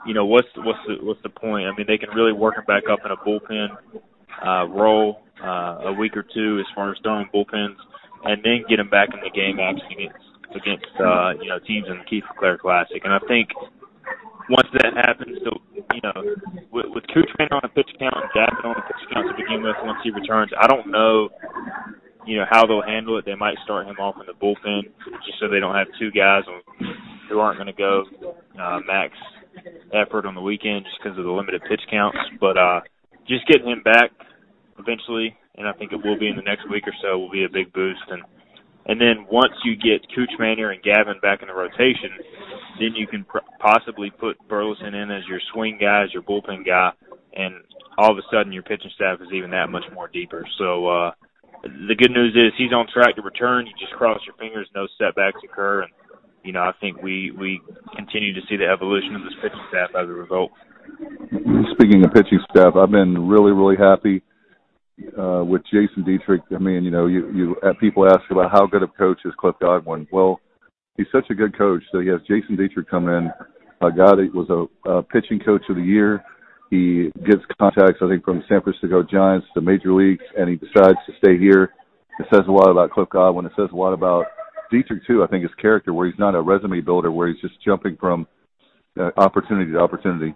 you know, what's what's the what's the point? I mean, they can really work him back up in a bullpen uh, role uh, a week or two as far as throwing bullpens, and then get him back in the game action against against uh, you know teams in the Keith LeClaire Classic. And I think once that happens, so you know, with, with Kuchman on a pitch count and Gavin on a pitch count to begin with, once he returns, I don't know, you know, how they'll handle it. They might start him off in the bullpen just so they don't have two guys who aren't going to go uh, max effort on the weekend just because of the limited pitch counts. But uh, just getting him back eventually, and I think it will be in the next week or so, will be a big boost. And and then once you get Kuchmaner and Gavin back in the rotation, then you can pr- possibly put Burleson in as your swing guy, as your bullpen guy, and all of a sudden your pitching staff is even that much more deeper. So uh, the good news is he's on track to return. You just cross your fingers, no setbacks occur, and you know I think we we continue to see the evolution of this pitching staff as a result. Speaking of pitching staff, I've been really really happy uh, with Jason Dietrich. I mean, you know, you you uh, people ask about how good of a coach is Cliff Godwin. Well, he's such a good coach. So he has Jason Dietrich come in, a guy that was a, a pitching coach of the year. He gets contacts, I think, from San Francisco Giants to major leagues, and he decides to stay here. It says a lot about Cliff Godwin. It says a lot about Dietrich, too, I think, his character, where he's not a resume builder, where he's just jumping from uh, opportunity to opportunity.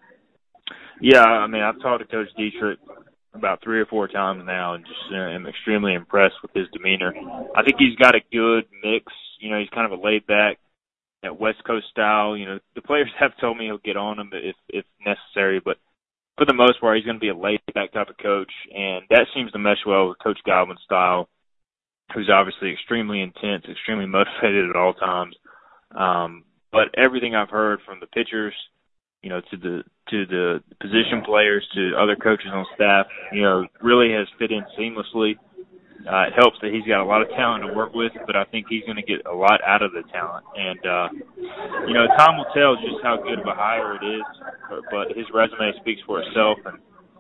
Yeah, I mean, I've talked to Coach Dietrich about three or four times now, and just uh, am extremely impressed with his demeanor. I think he's got a good mix. You know, he's kind of a laid-back, that West Coast style. You know, the players have told me he'll get on him if if necessary, but for the most part, he's going to be a laid-back type of coach, and that seems to mesh well with Coach Godwin's style, who's obviously extremely intense, extremely motivated at all times. Um, but everything I've heard from the pitchers, you know, to the to the position players, to other coaches on staff, you know, really has fit in seamlessly. Uh, it helps that he's got a lot of talent to work with, but I think he's going to get a lot out of the talent. And, uh, you know, time will tell just how good of a hire it is, but his resume speaks for itself. And,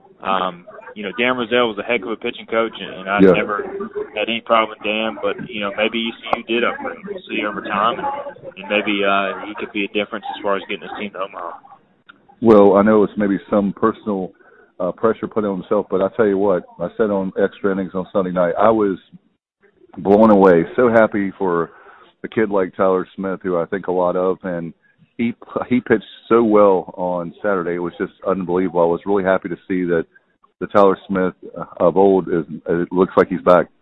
um, you know, Dan Rozelle was a heck of a pitching coach, and, and I yeah. never had any problem with Dan, but, you know, maybe E C U did upgrade. We'll see over time, and, and maybe uh, he could be a difference as far as getting his team to Omaha. Well, I know it's maybe some personal Uh, pressure put on himself, but I tell you what, I said on Extra Innings on Sunday night, I was blown away, so happy for a kid like Tyler Smith, who I think a lot of, and he he pitched so well on Saturday. It was just unbelievable. I was really happy to see that the Tyler Smith of old is, it looks like he's back.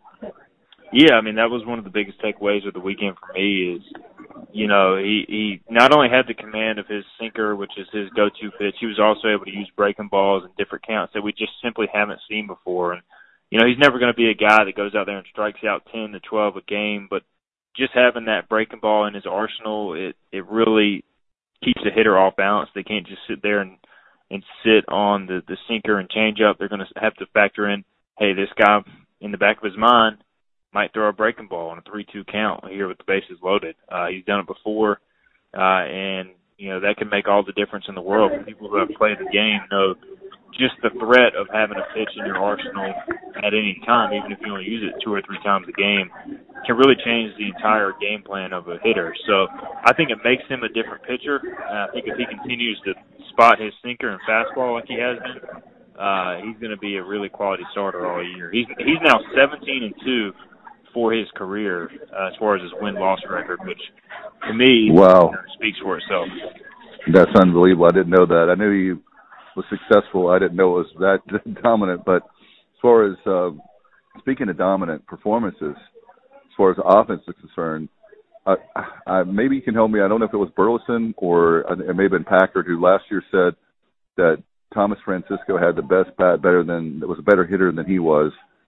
Yeah, I mean, that was one of the biggest takeaways of the weekend for me is, you know, he, he not only had the command of his sinker, which is his go-to pitch, he was also able to use breaking balls and different counts that we just simply haven't seen before. And, you know, he's never going to be a guy that goes out there and strikes out ten to twelve a game, but just having that breaking ball in his arsenal, it, it really keeps the hitter off balance. They can't just sit there and, and sit on the, the sinker and change up. They're going to have to factor in, hey, this guy in the back of his mind might throw a breaking ball on a three two count here with the bases loaded. Uh, he's done it before, uh, and, you know, that can make all the difference in the world. People who have played the game know just the threat of having a pitch in your arsenal at any time, even if you only use it two or three times a game, can really change the entire game plan of a hitter. So I think it makes him a different pitcher. Uh, I think if he continues to spot his sinker and fastball like he has been, uh, he's going to be a really quality starter all year. He's he's now seventeen and two for his career uh, as far as his win-loss record, which to me wow. you know, speaks for itself. That's unbelievable. I didn't know that. I knew he was successful. I didn't know it was that dominant. But as far as uh, speaking of dominant performances, as far as the offense is concerned, I, I, maybe you can help me. I don't know if it was Burleson or it may have been Packard who last year said that Thomas Francisco had the best bat, better than was a better hitter than he was.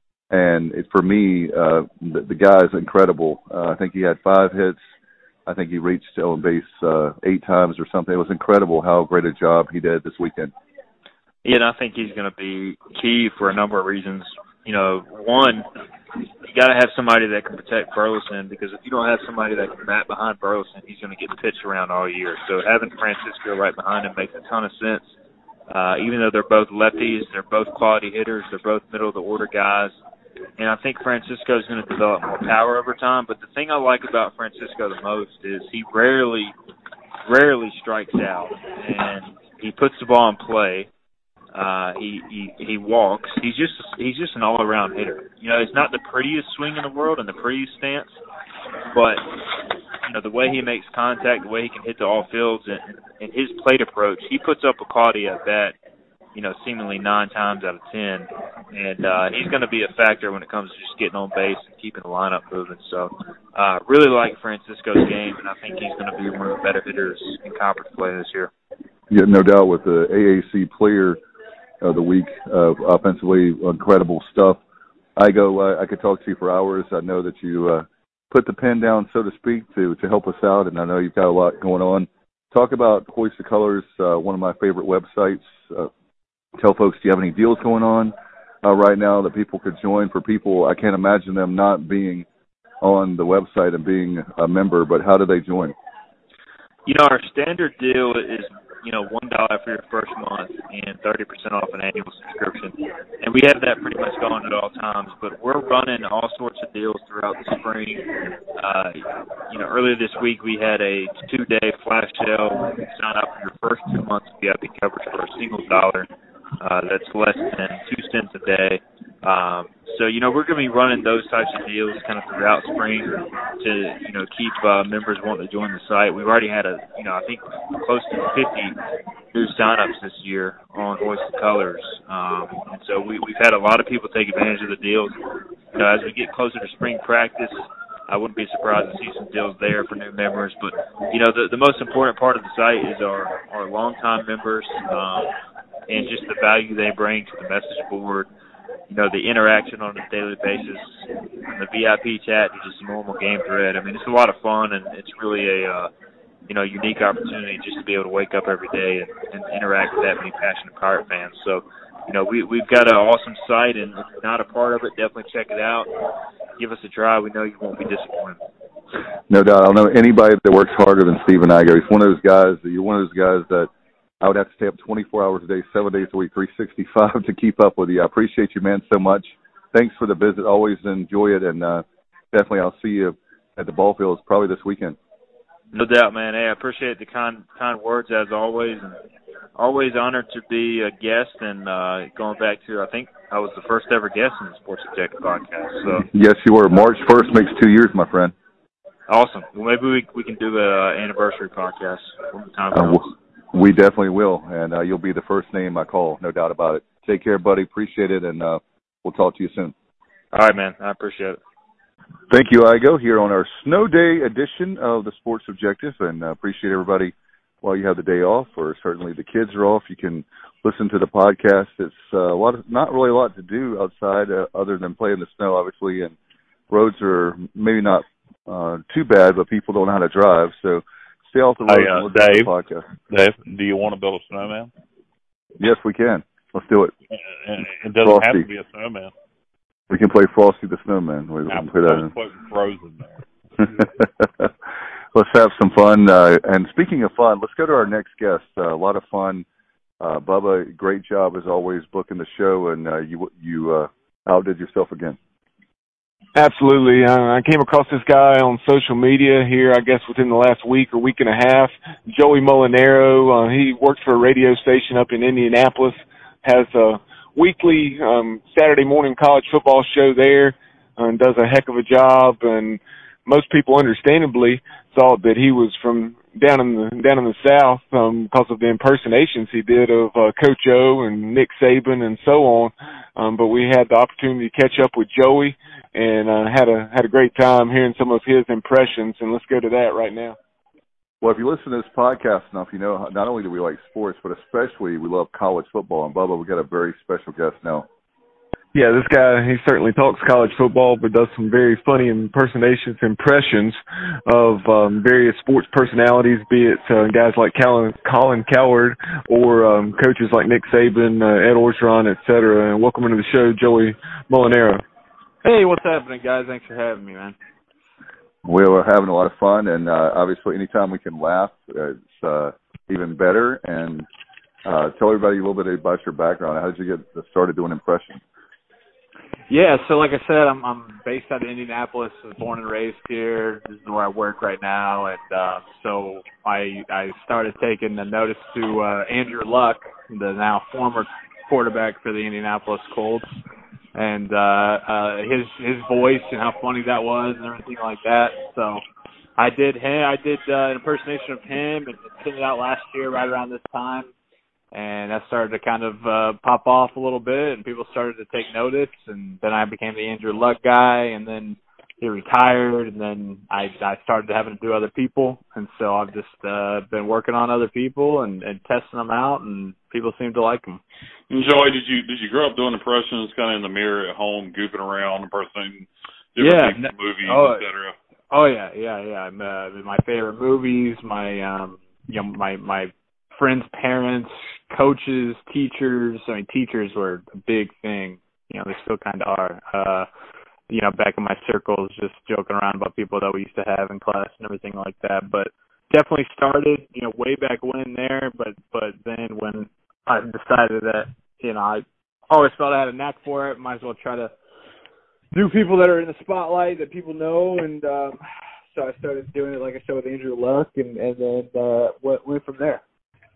And it, for me, uh, the, the guy is incredible. Uh, I think he had five hits. I think he reached on base uh, eight times or something. It was incredible how great a job he did this weekend. Yeah, and I think he's going to be key for a number of reasons. You know, one, you got to have somebody that can protect Burleson, because if you don't have somebody that can bat behind Burleson, he's going to get pitched around all year. So having Francisco right behind him makes a ton of sense. Uh, even though they're both lefties, they're both quality hitters, they're both middle-of-the-order guys. And I think Francisco is going to develop more power over time. But the thing I like about Francisco the most is he rarely, rarely strikes out. And he puts the ball in play. Uh, he, he he walks. He's just he's just an all-around hitter. You know, it's not the prettiest swing in the world and the prettiest stance, but you know the way he makes contact, the way he can hit the all fields, and, and his plate approach, he puts up a quality at bat. You know, seemingly nine times out of ten, and uh, he's going to be a factor when it comes to just getting on base and keeping the lineup moving. So, uh, really like Francisco's game, and I think he's going to be one of the better hitters in conference play this year. Yeah, no doubt. With the A A C player of the week, uh, offensively, incredible stuff. I go. Uh, I could talk to you for hours. I know that you uh, put the pen down, so to speak, to to help us out, and I know you've got a lot going on. Talk about Hoist the Colors, uh, one of my favorite websites. Uh, Tell folks, do you have any deals going on uh, right now that people could join? For people, I can't imagine them not being on the website and being a member, but how do they join? You know, our standard deal is, you know, one dollar for your first month and thirty percent off an annual subscription. And we have that pretty much going at all times, but we're running all sorts of deals throughout the spring. Uh, you know, earlier this week we had a two-day flash sale. You can sign up for your first two months of V I P coverage for a single dollar. Uh, that's less than two cents a day. Um, so, you know, we're going to be running those types of deals kind of throughout spring to, you know, keep uh, members wanting to join the site. We've already had, a, you know, I think close to fifty new signups this year on Hoist the Colors. Um, and so we, we've had a lot of people take advantage of the deals. You know, as we get closer to spring practice, I wouldn't be surprised to see some deals there for new members. But, you know, the, the most important part of the site is our, our longtime members. Um, and just the value they bring to the message board, you know, the interaction on a daily basis, and the V I P chat is just a normal game thread. I mean, it's a lot of fun, and it's really a, uh, you know, unique opportunity just to be able to wake up every day and, and interact with that many passionate Pirate fans. So, you know, we, we've got an awesome site, and if you're not a part of it, definitely check it out. Give us a try. We know you won't be disappointed. No doubt. I don't know anybody that works harder than Stephen Igo. He's one of those guys, that you're one of those guys that I would have to stay up twenty-four hours a day, seven days a week, three sixty-five to keep up with you. I appreciate you, man, so much. Thanks for the visit. Always enjoy it, and uh, definitely I'll see you at the ball fields probably this weekend. No doubt, man. Hey, I appreciate the kind kind words as always, and always honored to be a guest. And uh, going back to, I think I was the first ever guest in the Sports Objective podcast. So yes, you were. March first makes two years, my friend. Awesome. Well, maybe we we can do an anniversary podcast when the time comes. Uh, We definitely will, and uh, you'll be the first name I call, no doubt about it. Take care, buddy. Appreciate it, and uh, we'll talk to you soon. All right, man. I appreciate it. Thank you, Igo, here on our snow day edition of the Sports Objective, and uh, appreciate everybody while you have the day off, or certainly the kids are off. You can listen to the podcast. It's uh, a lot of, not really a lot to do outside uh, other than play in the snow, obviously, and roads are maybe not uh, too bad, but people don't know how to drive, so stay off the road. Hey, uh, and Dave, the podcast. Dave, do you want to build a snowman? Yes, we can. Let's do it. It doesn't Frosty. have to be a snowman. We can play Frosty the Snowman. We can play that in. Frozen there. Let's have some fun. Uh, and speaking of fun, let's go to our next guest. Uh, a lot of fun. Uh, Bubba, great job as always booking the show, and uh, you you uh, outdid yourself again. Absolutely. Uh, I came across this guy on social media here, I guess, within the last week or week and a half. Joey Molinaro. Uh, he works for a radio station up in Indianapolis, has a weekly um, Saturday morning college football show there, uh, and does a heck of a job. And most people, understandably, thought that he was from down in the down in the South um, because of the impersonations he did of uh, Coach O and Nick Saban and so on. Um, but we had the opportunity to catch up with Joey, and uh, had a had a great time hearing some of his impressions. And let's go to that right now. Well, if you listen to this podcast enough, you know not only do we like sports, but especially we love college football. And Bubba, we got a very special guest now. Yeah, this guy, he certainly talks college football, but does some very funny impersonations, impressions of um, various sports personalities, be it uh, guys like Colin, Colin Cowherd or um, coaches like Nick Saban, uh, Ed Orgeron, et cetera. And welcome into the show, Joey Molinaro. Hey, what's happening, guys? Thanks for having me, man. We're having a lot of fun, and uh, obviously anytime we can laugh, it's uh, even better. And uh, tell everybody a little bit about your background. How did you get started doing impressions? Yeah, so like I said, I'm I'm based out of Indianapolis. I was born and raised here. This is where I work right now, and uh, so I I started taking a notice to uh, Andrew Luck, the now former quarterback for the Indianapolis Colts, and uh, uh, his his voice and how funny that was and everything like that. So I did him. I did uh, an impersonation of him and sent it out last year right around this time. And that started to kind of uh, pop off a little bit, and people started to take notice. And then I became the Andrew Luck guy, and then he retired, and then I, I started having to do other people. And so I've just uh, been working on other people and, and testing them out, and people seem to like them. And Joey, did you did you grow up doing impressions, kind of in the mirror at home, goofing around, impersonating different yeah, things, movies, oh, et cetera? Oh yeah, yeah, yeah. Uh, my favorite movies, my um, you know, my my friends' parents, coaches, teachers. I mean, teachers were a big thing. You know, they still kind of are. Uh, you know, back in my circles, just joking around about people that we used to have in class and everything like that. But definitely started, you know, way back when there. But but then when I decided that, you know, I always felt I had a knack for it, might as well try to do people that are in the spotlight that people know. And um, so I started doing it, like I said, with Andrew Luck, and, and then uh, went, went from there.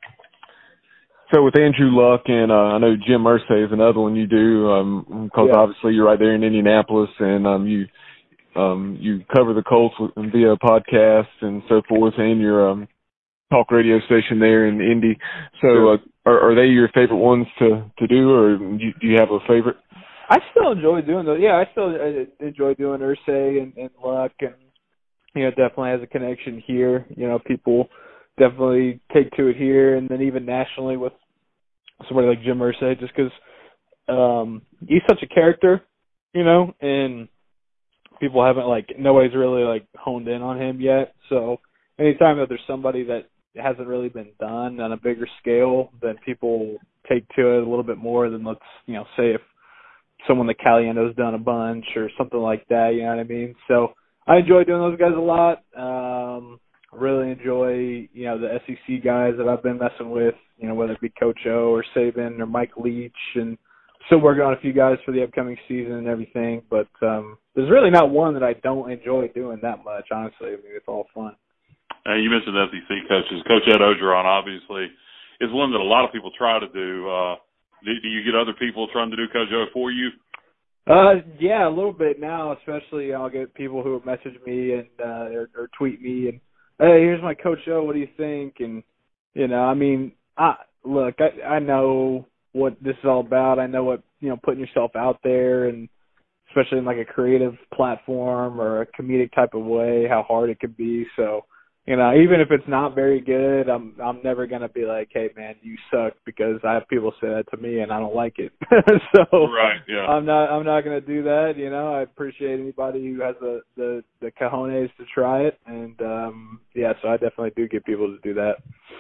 So with Andrew Luck and uh, I know Jim Irsay is another one you do, um, because yeah. obviously you're right there in Indianapolis, and um, you um, you cover the Colts with, via podcasts and so forth, and your um, talk radio station there in Indy. So Sure. uh, are, are they your favorite ones to, to do, or do you, do you have a favorite? I still enjoy doing those. Yeah, I still enjoy doing Irsay and, and Luck, and you know, definitely has a connection here. You know, people definitely take to it here, and then even nationally with somebody like Jim Irsay, just because um, he's such a character, you know, and people haven't, like, nobody's really, like, honed in on him yet. So anytime that there's somebody that hasn't really been done on a bigger scale, then people take to it a little bit more than, let's, you know, say if someone like Caliendo's done a bunch or something like that, you know what I mean? So I enjoy doing those guys a lot. Um, really enjoy, you know, the S E C guys that I've been messing with, you know, whether it be Coach O or Saban or Mike Leach, and still working on a few guys for the upcoming season and everything. But um, there's really not one that I don't enjoy doing that much, honestly. I mean, it's all fun. Uh, you mentioned S E C coaches. Coach Ed Orgeron, obviously, is one that a lot of people try to do. Uh, do, do you get other people trying to do Coach O for you? Uh, yeah, a little bit now, especially I'll get people who message me and uh, or, or tweet me and, hey, here's my Coach O, what do you think? And, you know, I mean, I, look, I, I know what this is all about. I know what, you know, putting yourself out there, and especially in like a creative platform or a comedic type of way, how hard it could be. So, you know, even if it's not very good, I'm I'm never gonna be like, hey man, you suck, because I have people say that to me and I don't like it. so right, yeah. I'm not I'm not gonna do that. You know, I appreciate anybody who has the the, the cojones to try it, and um, yeah, so I definitely do get people to do that.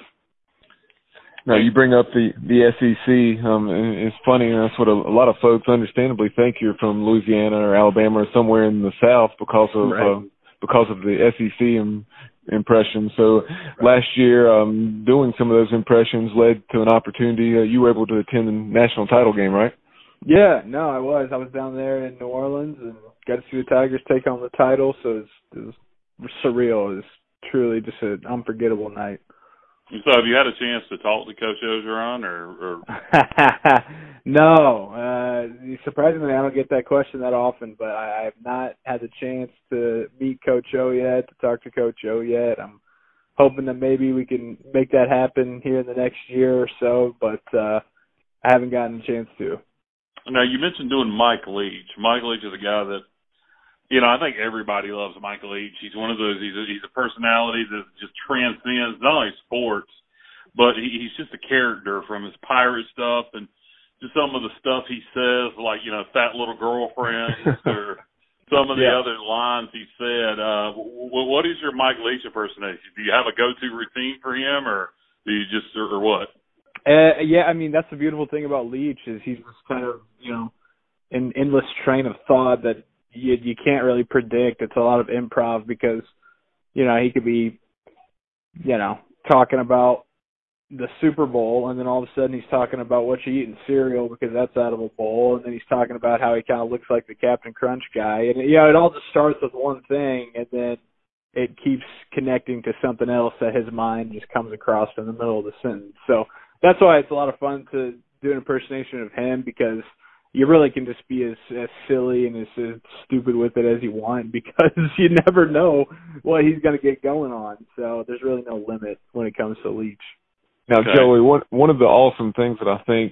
Now you bring up the the S E C. Um, and it's funny. That's what a, a lot of folks understandably think you're from Louisiana or Alabama or somewhere in the South because of right. uh, because of the S E C and impressions. So last year, um, doing some of those impressions led to an opportunity. Uh, you were able to attend the national title game, right? Yeah, no, I was. I was down there in New Orleans and got to see the Tigers take on the title. So it was, it was surreal. It was truly just an unforgettable night. So have you had a chance to talk to Coach Orgeron, or, or? No. Uh, surprisingly, I don't get that question that often, but I, I have not had the chance to meet Coach O yet, to talk to Coach O yet. I'm hoping that maybe we can make that happen here in the next year or so, but uh, I haven't gotten a chance to. Now, you mentioned doing Mike Leach. Mike Leach is a guy that, you know, I think everybody loves Mike Leach. He's one of those, he's a, he's a personality that just transcends not only sports, but he, he's just a character, from his pirate stuff and to some of the stuff he says, like, you know, fat little girlfriends or some of the yeah. other lines he said. Uh, w- what is your Mike Leach impersonation? Do you have a go-to routine for him, or do you just, or, or what? Uh, yeah, I mean, that's the beautiful thing about Leach, is he's just kind of, you know, an endless train of thought that you you can't really predict. It's a lot of improv, because, you know, he could be, you know, talking about the Super Bowl, and then all of a sudden he's talking about what you eat in cereal because that's out of a bowl, and then he's talking about how he kind of looks like the Captain Crunch guy. And, you know, it all just starts with one thing, and then it keeps connecting to something else that his mind just comes across in the middle of the sentence. So that's why it's a lot of fun to do an impersonation of him, because you really can just be as, as silly and as, as stupid with it as you want, because you never know what he's going to get going on. So there's really no limit when it comes to Leach. Now, okay. Joey, one one of the awesome things that I think,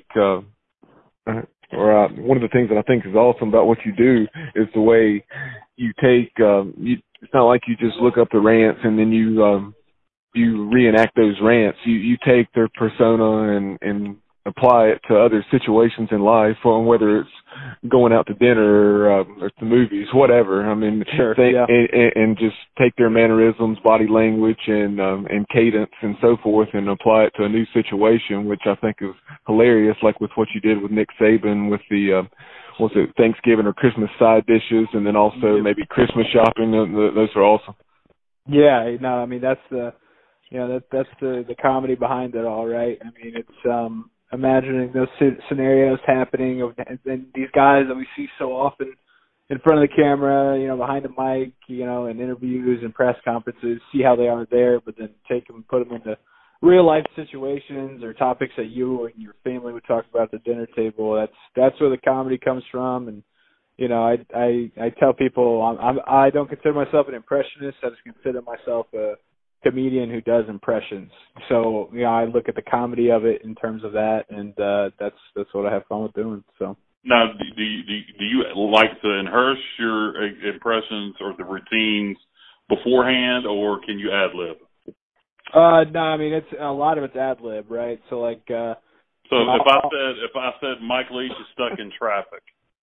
uh, or uh, one of the things that I think is awesome about what you do is the way you take. Um, you, it's not like you just look up the rants and then you um, you reenact those rants. You you take their persona and and apply it to other situations in life, um, whether it's going out to dinner or, uh, or to movies, whatever. I mean, sure, they, yeah. and, and just take their mannerisms, body language, and um, and cadence and so forth, and apply it to a new situation, which I think is hilarious. Like with what you did with Nick Saban with the uh, was it Thanksgiving or Christmas side dishes, and then also maybe Christmas shopping. Those are awesome. Yeah, no, I mean that's the you know that that's the the comedy behind it all, right? I mean it's um. imagining those scenarios happening, and these guys that we see so often in front of the camera, you know, behind a mic, you know, in interviews and press conferences, see how they are there, but then take them and put them into real life situations or topics that you and your family would talk about at the dinner table. That's that's where the comedy comes from. And you know, I I, I tell people I'm, I'm, I don't consider myself an impressionist. I just consider myself a comedian who does impressions. So, you know, I look at the comedy of it in terms of that, and uh, that's that's what I have fun with doing. So now, do you, do you, do you like to rehearse your impressions or the routines beforehand, or can you ad lib? Uh, no, I mean it's a lot of it's ad lib, right? So like, uh, so if I said if I said Mike Leach is stuck in traffic,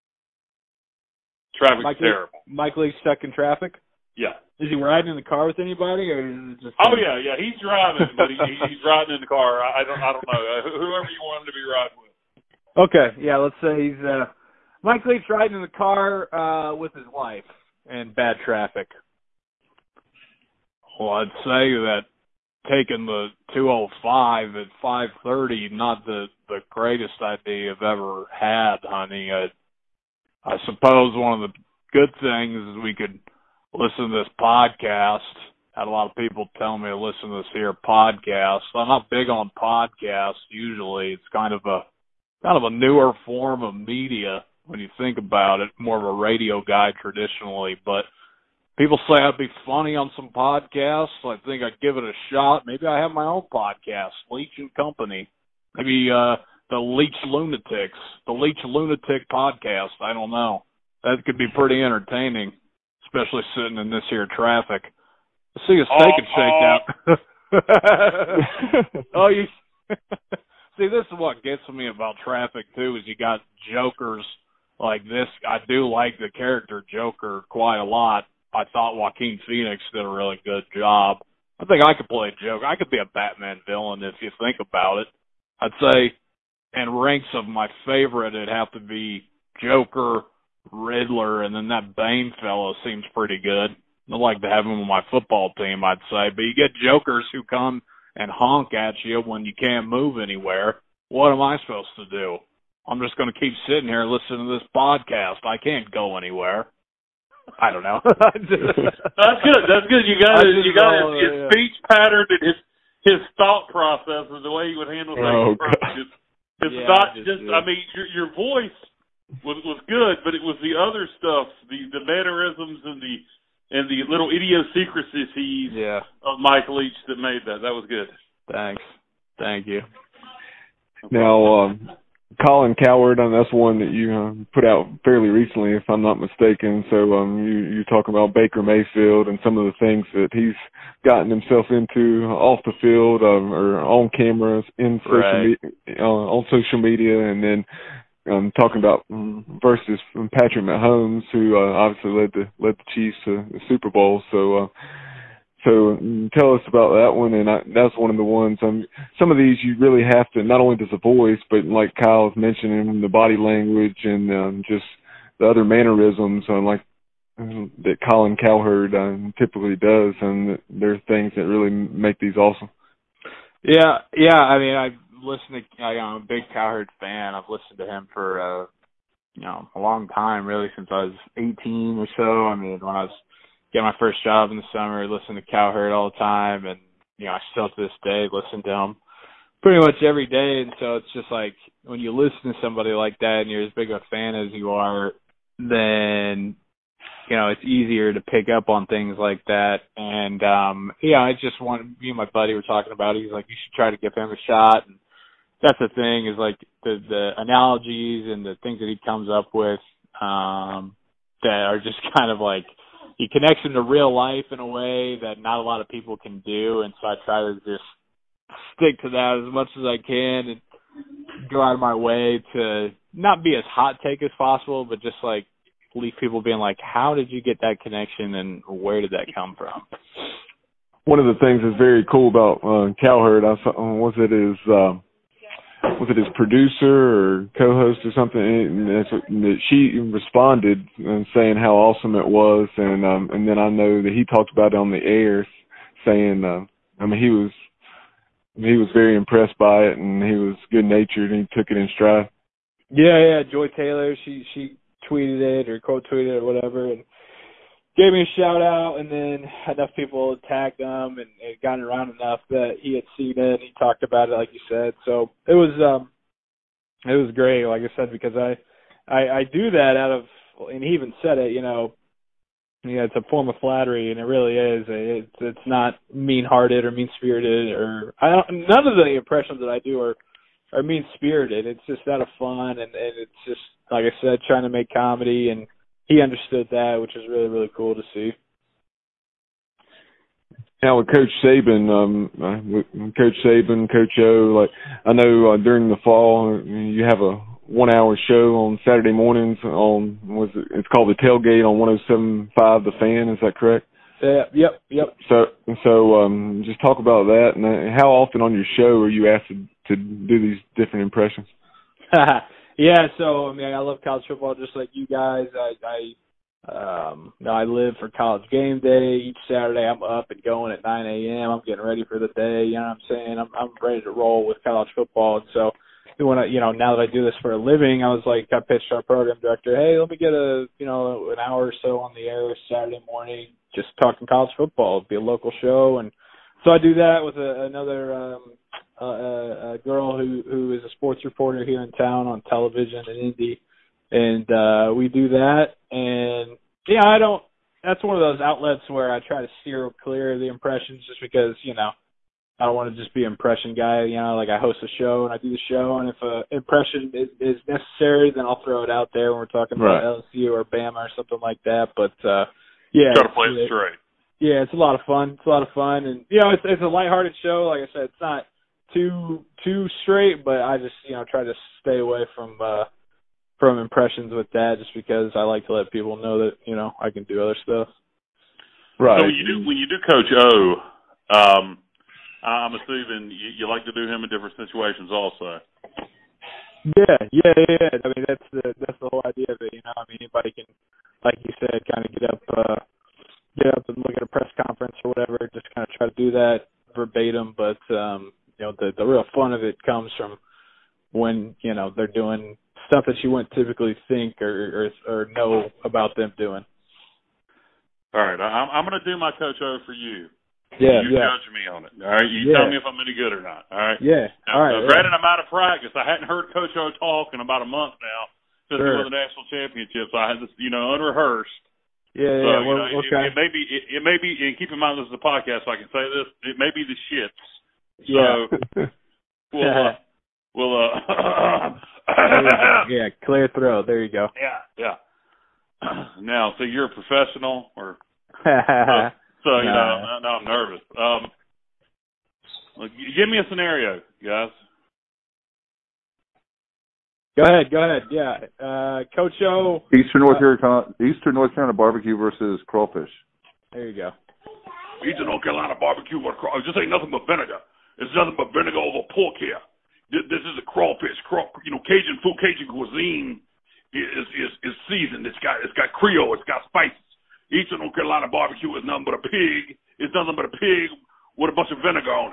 traffic's Mike terrible. Leach, Mike Leach stuck in traffic. Yeah. Is he riding in the car with anybody, or is it just? Oh yeah, yeah, he's driving, but he, he's riding in the car. I, I don't, I don't know. Whoever you want him to be riding with. Okay, yeah, let's say he's uh, Mike Leach riding in the car uh, with his wife in bad traffic. Well, I'd say that taking the two oh five at five thirty, not the the greatest idea I've ever had, honey. I, I suppose one of the good things is we could listen to this podcast. Had a lot of people telling me to listen to this here podcast. I'm not big on podcasts usually. It's kind of a kind of a newer form of media when you think about it. More of a radio guy traditionally, but people say I'd be funny on some podcasts. I think I'd give it a shot. Maybe I have my own podcast, Leach and Company. Maybe uh, the Leach Lunatics, the Leach Lunatic Podcast. I don't know. That could be pretty entertaining, especially sitting in this here traffic. I see a steak and shake out. Oh, you see, this is what gets me about traffic too. Is you got jokers like this. I do like the character Joker quite a lot. I thought Joaquin Phoenix did a really good job. I think I could play a Joker. I could be a Batman villain if you think about it. I'd say in ranks of my favorite, it'd have to be Joker, Riddler, and then that Bane fellow seems pretty good. I'd like to have him on my football team, I'd say. But you get jokers who come and honk at you when you can't move anywhere. What am I supposed to do? I'm just going to keep sitting here listening to this podcast. I can't go anywhere. I don't know. That's good. That's good. You got his, you got his, his yeah. speech pattern and his his thought process and the way he would handle things. Oh, his his yeah, thought, just, just yeah. I mean, your your voice was was good, but it was the other stuff, the the mannerisms and the and the little idiosyncrasies yeah. of Mike Leach that made that. That was good. Thanks. Thank you. Now, um, Colin Cowherd, and that's one that you uh, put out fairly recently, if I'm not mistaken. So um, you, you talk about Baker Mayfield and some of the things that he's gotten himself into off the field um, or on cameras, in social Right. me- uh, on social media, and then um, talking about um, versus Patrick Mahomes, who uh, obviously led the led the Chiefs to the Super Bowl. So. Uh, So um, tell us about that one, and I, that's one of the ones. Um, some of these you really have to, not only does the voice, but like Kyle's mentioning, the body language and um, just the other mannerisms, uh, like uh, that Colin Cowherd um, typically does, and there are things that really make these awesome. Yeah, yeah. I mean, I've listened to. I, I'm a big Cowherd fan. I've listened to him for uh, you know a long time, really, since I was eighteen or so. I mean, when I was getting my first job in the summer, I listened to Cowherd all the time, and you know, I still to this day listen to him pretty much every day. And so it's just like when you listen to somebody like that, and you're as big a fan as you are, then you know, it's easier to pick up on things like that. And, um, yeah, I just want, me and my buddy were talking about it. He's like, you should try to give him a shot. And that's the thing is like the, the analogies and the things that he comes up with, um, that are just kind of like, he connects them to real life in a way that not a lot of people can do. And so I try to just stick to that as much as I can and go out of my way to not be as hot take as possible, but just like, leave people being like, how did you get that connection and where did that come from? One of the things that's very cool about uh, Cowherd, I saw, was it his uh, was it his producer or co-host or something? And that's what, that she responded and saying how awesome it was, and um, and then I know that he talked about it on the air, saying, uh, I mean, he was he was very impressed by it, and he was good natured, and he took it in stride. Yeah, yeah, Joy Taylor, she she. tweeted it or quote tweeted it or whatever and gave me a shout out, and then enough people tagged him and it got around enough that he had seen it and he talked about it like you said. So it was um it was great, like I said, because I I, I do that out of, and he even said it, you know, you know, it's a form of flattery, and it really is. It's it's not mean hearted or mean spirited or I don't, none of the impressions that I do are are mean spirited. It's just out of fun, and, and it's just, like I said, trying to make comedy, and he understood that, which is really, really cool to see. Now with Coach Saban, um, with Coach Saban, Coach O, like I know uh, during the fall you have a one-hour show on Saturday mornings on was it, it's called the Tailgate on one oh seven point five The Fan. Is that correct? Yeah. Yep. Yep. So so um, just talk about that, and how often on your show are you asked to, to do these different impressions? Yeah, so I mean, I love college football just like you guys. I, I, um, I live for College Game Day. Each Saturday, I'm up and going at nine a.m. I'm getting ready for the day. You know what I'm saying? I'm, I'm ready to roll with college football. And so, when I, you know, now that I do this for a living, I was like, I pitched our program director, hey, let me get a, you know, an hour or so on the air Saturday morning, just talking college football. It'd be a local show, and so I do that with a, another. Um, Uh, a, a girl who who is a sports reporter here in town on television in Indy, and uh, we do that. And yeah, I don't. That's one of those outlets where I try to steer clear of the impressions, just because you know I don't want to just be an impression guy. You know, like I host a show and I do the show, and if an impression is, is necessary, then I'll throw it out there when we're talking right. about L S U or Bama or something like that. But uh, yeah, try to play it straight. Yeah, it's a lot of fun. It's a lot of fun, and you know, it's it's a lighthearted show. Like I said, it's not too too straight, but I just you know try to stay away from uh from impressions with that, just because I like to let people know that you know I can do other stuff. Right. So when you do when you do Coach O, um, I'm assuming you, you like to do him in different situations also. Yeah, yeah, yeah. I mean that's the that's the whole idea of it. You know, I mean anybody can, like you said, kind of get up uh, get up and look at a press conference or whatever. Just kind of try to do that verbatim, but. um You know, the the real fun of it comes from when, you know, they're doing stuff that you wouldn't typically think or or, or know about them doing. All right, I'm, I'm going to do my Coach O for you. Yeah, you yeah. judge me on it. All right, you yeah. tell me if I'm any good or not. All right. Yeah. Now, all right. So, granted, I'm out of practice. I hadn't heard Coach O talk in about a month now since sure. we won the national championship. So I had this, you know, unrehearsed. Yeah, so, yeah. You Well, know, okay. it, it may be, it, it may be, and keep in mind this is a podcast, so I can say this. It may be the shits. So, yeah. we'll, uh, we'll, uh, yeah, clear throat. There you go. Yeah, yeah. Now, so you're a professional, or uh, so you nah. know? Now I'm nervous. Um, look, give me a scenario, guys. Go ahead, go ahead. Yeah, uh, Coach O. Eastern North uh, Carolina, Eastern North Carolina barbecue versus crawfish. There you go. Eastern North Carolina barbecue or crawfish. This ain't nothing but vinegar. It's nothing but vinegar over pork here. This, this is a crawfish. Craw, you know, Cajun food, Cajun cuisine is is is seasoned. It's got it's got Creole. It's got spices. Eastern North Carolina barbecue is nothing but a pig. It's nothing but a pig with a bunch of vinegar on it.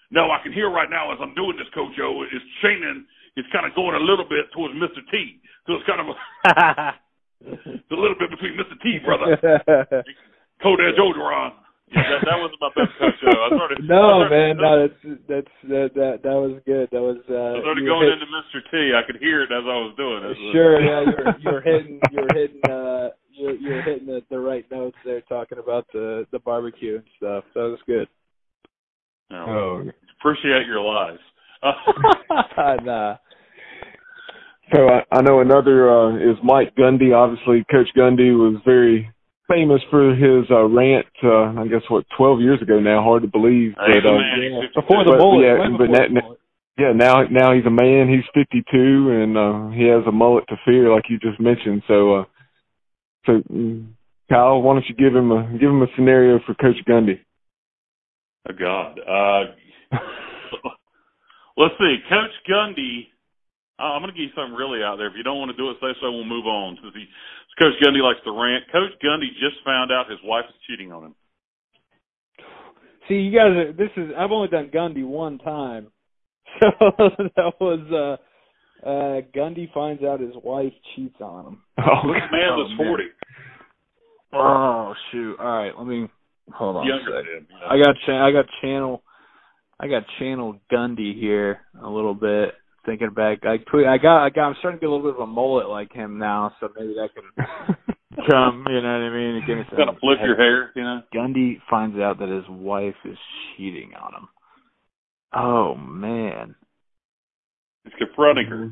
No, I can hear right now as I'm doing this, Coach O, it's chaining. It's kind of going a little bit towards Mister T. So it's kind of a, it's a little bit between Mister T, brother. Kodesh Ogeron. Yeah, that, that wasn't my best Coach O. I started, no, I started, man, no, that's that's that that that was good. That was. Uh, I started you going hit, into Mister T. I could hear it as I was doing it. Sure, yeah, you're you're hitting you're hitting uh you're you're hitting the, the right notes there, talking about the the barbecue and stuff. That was good. No, oh, appreciate your lies. nah. So I, I know another uh, is Mike Gundy. Obviously, Coach Gundy was very famous for his uh, rant. Uh, I guess what twelve years ago now. Hard to believe, but uh, yeah. before the but, bullet. Yeah, right but now, the bullet. yeah, now now he's a man. He's fifty-two, and uh, he has a mullet to fear, like you just mentioned. So, uh, so Kyle, why don't you give him a give him a scenario for Coach Gundy? Oh God. Uh, let's see, Coach Gundy. Uh, I'm going to give you something really out there. If you don't want to do it, say so. We'll move on. Since he, Coach Gundy likes to rant. Coach Gundy just found out his wife is cheating on him. See, you guys are, this is, I've only done Gundy one time. So that was, uh, uh, Gundy finds out his wife cheats on him. Oh, this man was forty. Oh, shoot. All right, let me, hold on Younger a second. than him, yeah. I got, cha- I got channel, I got channel Gundy here a little bit. Thinking back, I I got I got I'm starting to get a little bit of a mullet like him now, so maybe that can come. You know what I mean? Give me some. Kind of flip your hair, you know. Gundy finds out that his wife is cheating on him. Oh man! He's confronting her.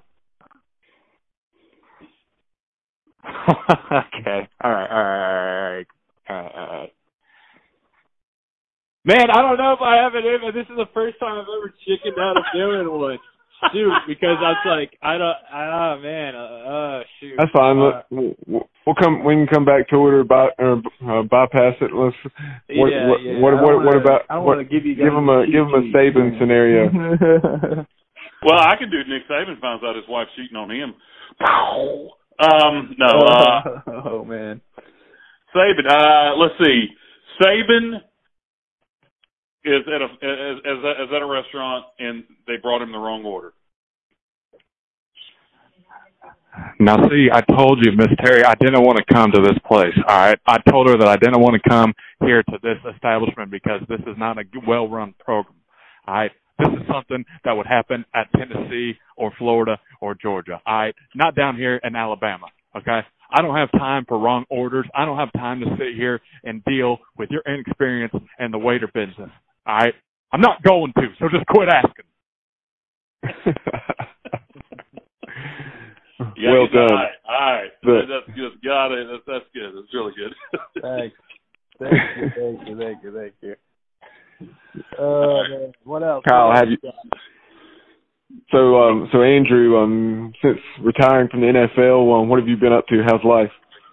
Okay. All right. All right. All right. All right. All right. Man, I don't know if I have it in, but this is the first time I've ever chickened out of doing one. Shoot, because I was like, I don't, oh man, uh, uh shoot. That's fine. Uh, Look, we'll come. We can come back to it or, by, or uh, bypass it. Let's. What, yeah, what, yeah. what, what, wanna, what about? I don't what, want to give you give him a give him a Saban scenario. Well, I can do Nick Saban finds out his wife's cheating on him. Um, no. Uh, oh man. Saban. Uh, let's see. Saban is at a is, is, is at a restaurant and they brought him the wrong order. Now, see, I told you, Miss Terry, I didn't want to come to this place, all right? I told her that I didn't want to come here to this establishment because this is not a well-run program, all right? This is something that would happen at Tennessee or Florida or Georgia, all right? Not down here in Alabama, okay? I don't have time for wrong orders. I don't have time to sit here and deal with your inexperience in the waiter business, all right? I'm not going to, so just quit asking. Yeah, well done. All right, all right. But, that's good. Got it. That's, that's good. That's really good. Thanks. Thank you. Thank you. Thank you. Thank you. Uh, man. What else? Kyle, what else have you? So, um, so Andrew, um, since retiring from the N F L, um, what have you been up to? How's life?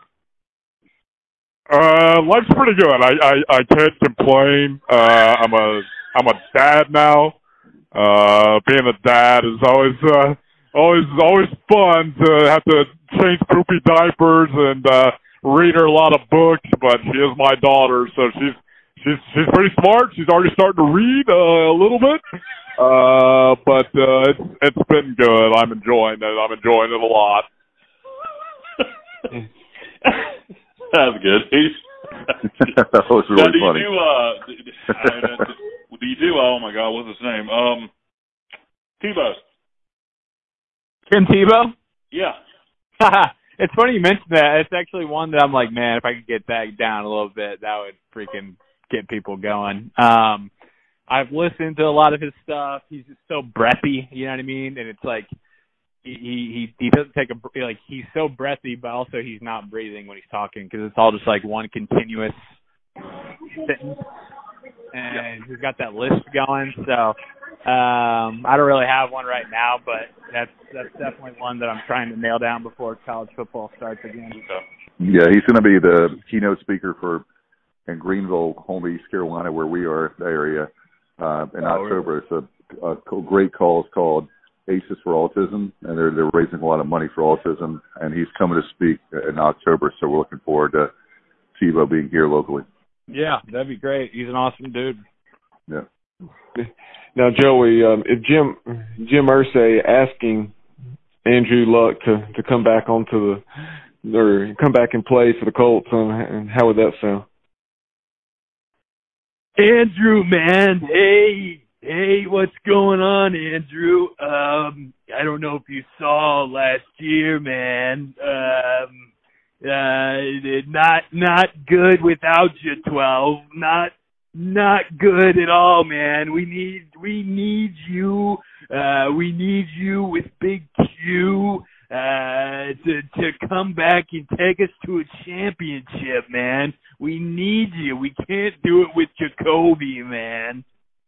Uh, life's pretty good. I, I, I can't complain. Uh, I'm a, I'm a dad now. Uh, being a dad is always, uh, always, always fun to have to change poopy diapers and, uh, read her a lot of books, but she is my daughter, so she's, she's, she's pretty smart. She's already starting to read, uh, a little bit. Uh, but, uh, it's, it's been good. I'm enjoying it. I'm enjoying it a lot. That's good. That was really now, do funny. You do, uh, I, do you do? Oh my God, what's his name? Um, Tebow. Tim Tebow? Yeah. It's funny you mentioned that. It's actually one that I'm like, man, if I could get that down a little bit, that would freaking get people going. Um, I've listened to a lot of his stuff. He's just so breathy, you know what I mean? And it's like he he he doesn't take a like he's so breathy, but also he's not breathing when he's talking because it's all just like one continuous sentence. And he's got that lisp going, so um, I don't really have one right now, but that's that's definitely one that I'm trying to nail down before college football starts again. So. Yeah, he's going to be the keynote speaker for in Greenville, Home East Carolina, where we are, the area, uh, in oh, October. Really? It's a, a great cause called ACEs for Autism, and they're they're raising a lot of money for autism, and he's coming to speak in October, so we're looking forward to Tebow being here locally. Yeah, that'd be great. He's an awesome dude. Yeah. now, Joey, um, if Jim Jim Irsay asking Andrew Luck to, to come back onto the or come back and play for the Colts, um, how would that sound? Andrew, man, hey, hey, what's going on, Andrew? Um, I don't know if you saw last year, man. Um, uh, not not good without you, twelve. Not not good at all, man. We need we need you. Uh, we need you with Big Q uh, to to come back and take us to a championship, man. We need you. We can't do it with Jacoby, man.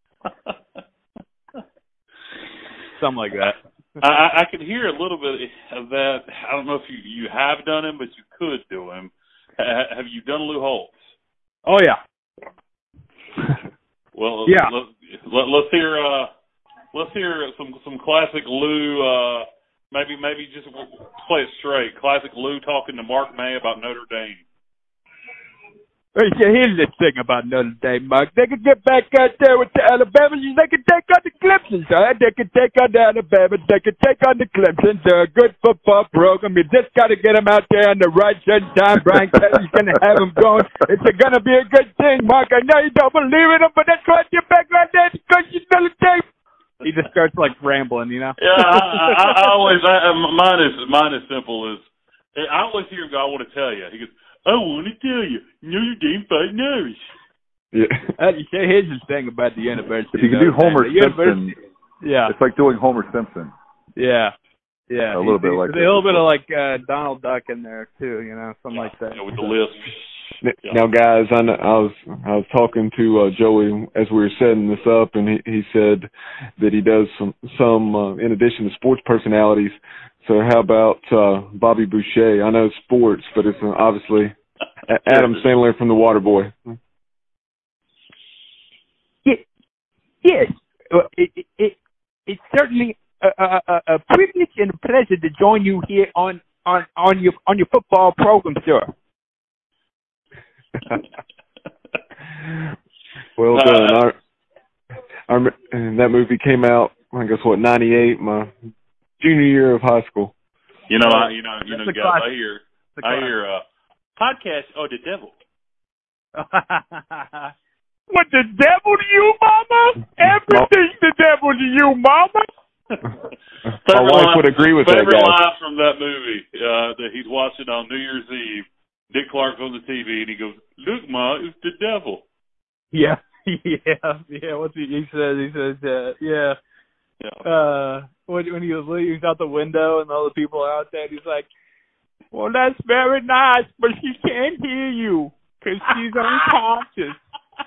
Something like that. I, I can hear a little bit of that. I don't know if you, you have done him, but you could do him. Ha, have you done Lou Holtz? Oh, yeah. Well, yeah. Let, let, let's hear uh, let's hear some some classic Lou. Uh, maybe maybe just play it straight. Classic Lou talking to Mark May about Notre Dame. Here's the thing about Notre Dame, Mark. They could get back out there with the Alabama. They could take on the Clemson, right? They could take on the Alabama. They could take on the Clemson. They're a good football program. You just got to get them out there on the right certain time. Brian Kelly's going to have them going. It's going to be a good thing, Mark. I know you don't believe in them, but that's why you're back right there because you're Notre Dame. He just starts like rambling, you know. Yeah, I, I, I always I, mine is mine is simple. Is I always hear him go, I want to tell you. He goes, I want to tell you, Notre Dame fighting Irish. Yeah. Uh, here's the thing about the university. If you can do Homer Simpson, yeah, it's like doing Homer Simpson. Yeah, yeah, a little bit like a little bit of like uh, Donald Duck in there too, you know, something yeah, like that. Yeah, with the lisp. Yeah. Now, guys, I, know, I was I was talking to uh, Joey as we were setting this up, and he, he said that he does some some uh, in addition to sports personalities. So how about uh, Bobby Boucher? I know sports, but it's uh, obviously Adam Sandler from The Waterboy. Yeah, yes, it, it, it, it's certainly a, a, a privilege and a pleasure to join you here on, on, on your on your football program, sir. Well done. Our, our, and that movie came out, I guess, what, ninety-eight, my junior year of high school. You know, I, you know, you That's know, guys, class. I hear, I hear, uh, podcast, oh, the devil. What, the devil to you, mama? Everything's the devil to you, mama. My wife line, would agree with that, favorite guys. line from that movie uh, that he's watching on New Year's Eve. Dick Clark's on the T V, and he goes, look, Ma, it's the devil. Yeah, yeah, yeah. What's he, he says? He says, uh, yeah. Yeah. Uh, when, when he was leaving out the window and all the people are out there, he's like, well, that's very nice, but she can't hear you because she's unconscious.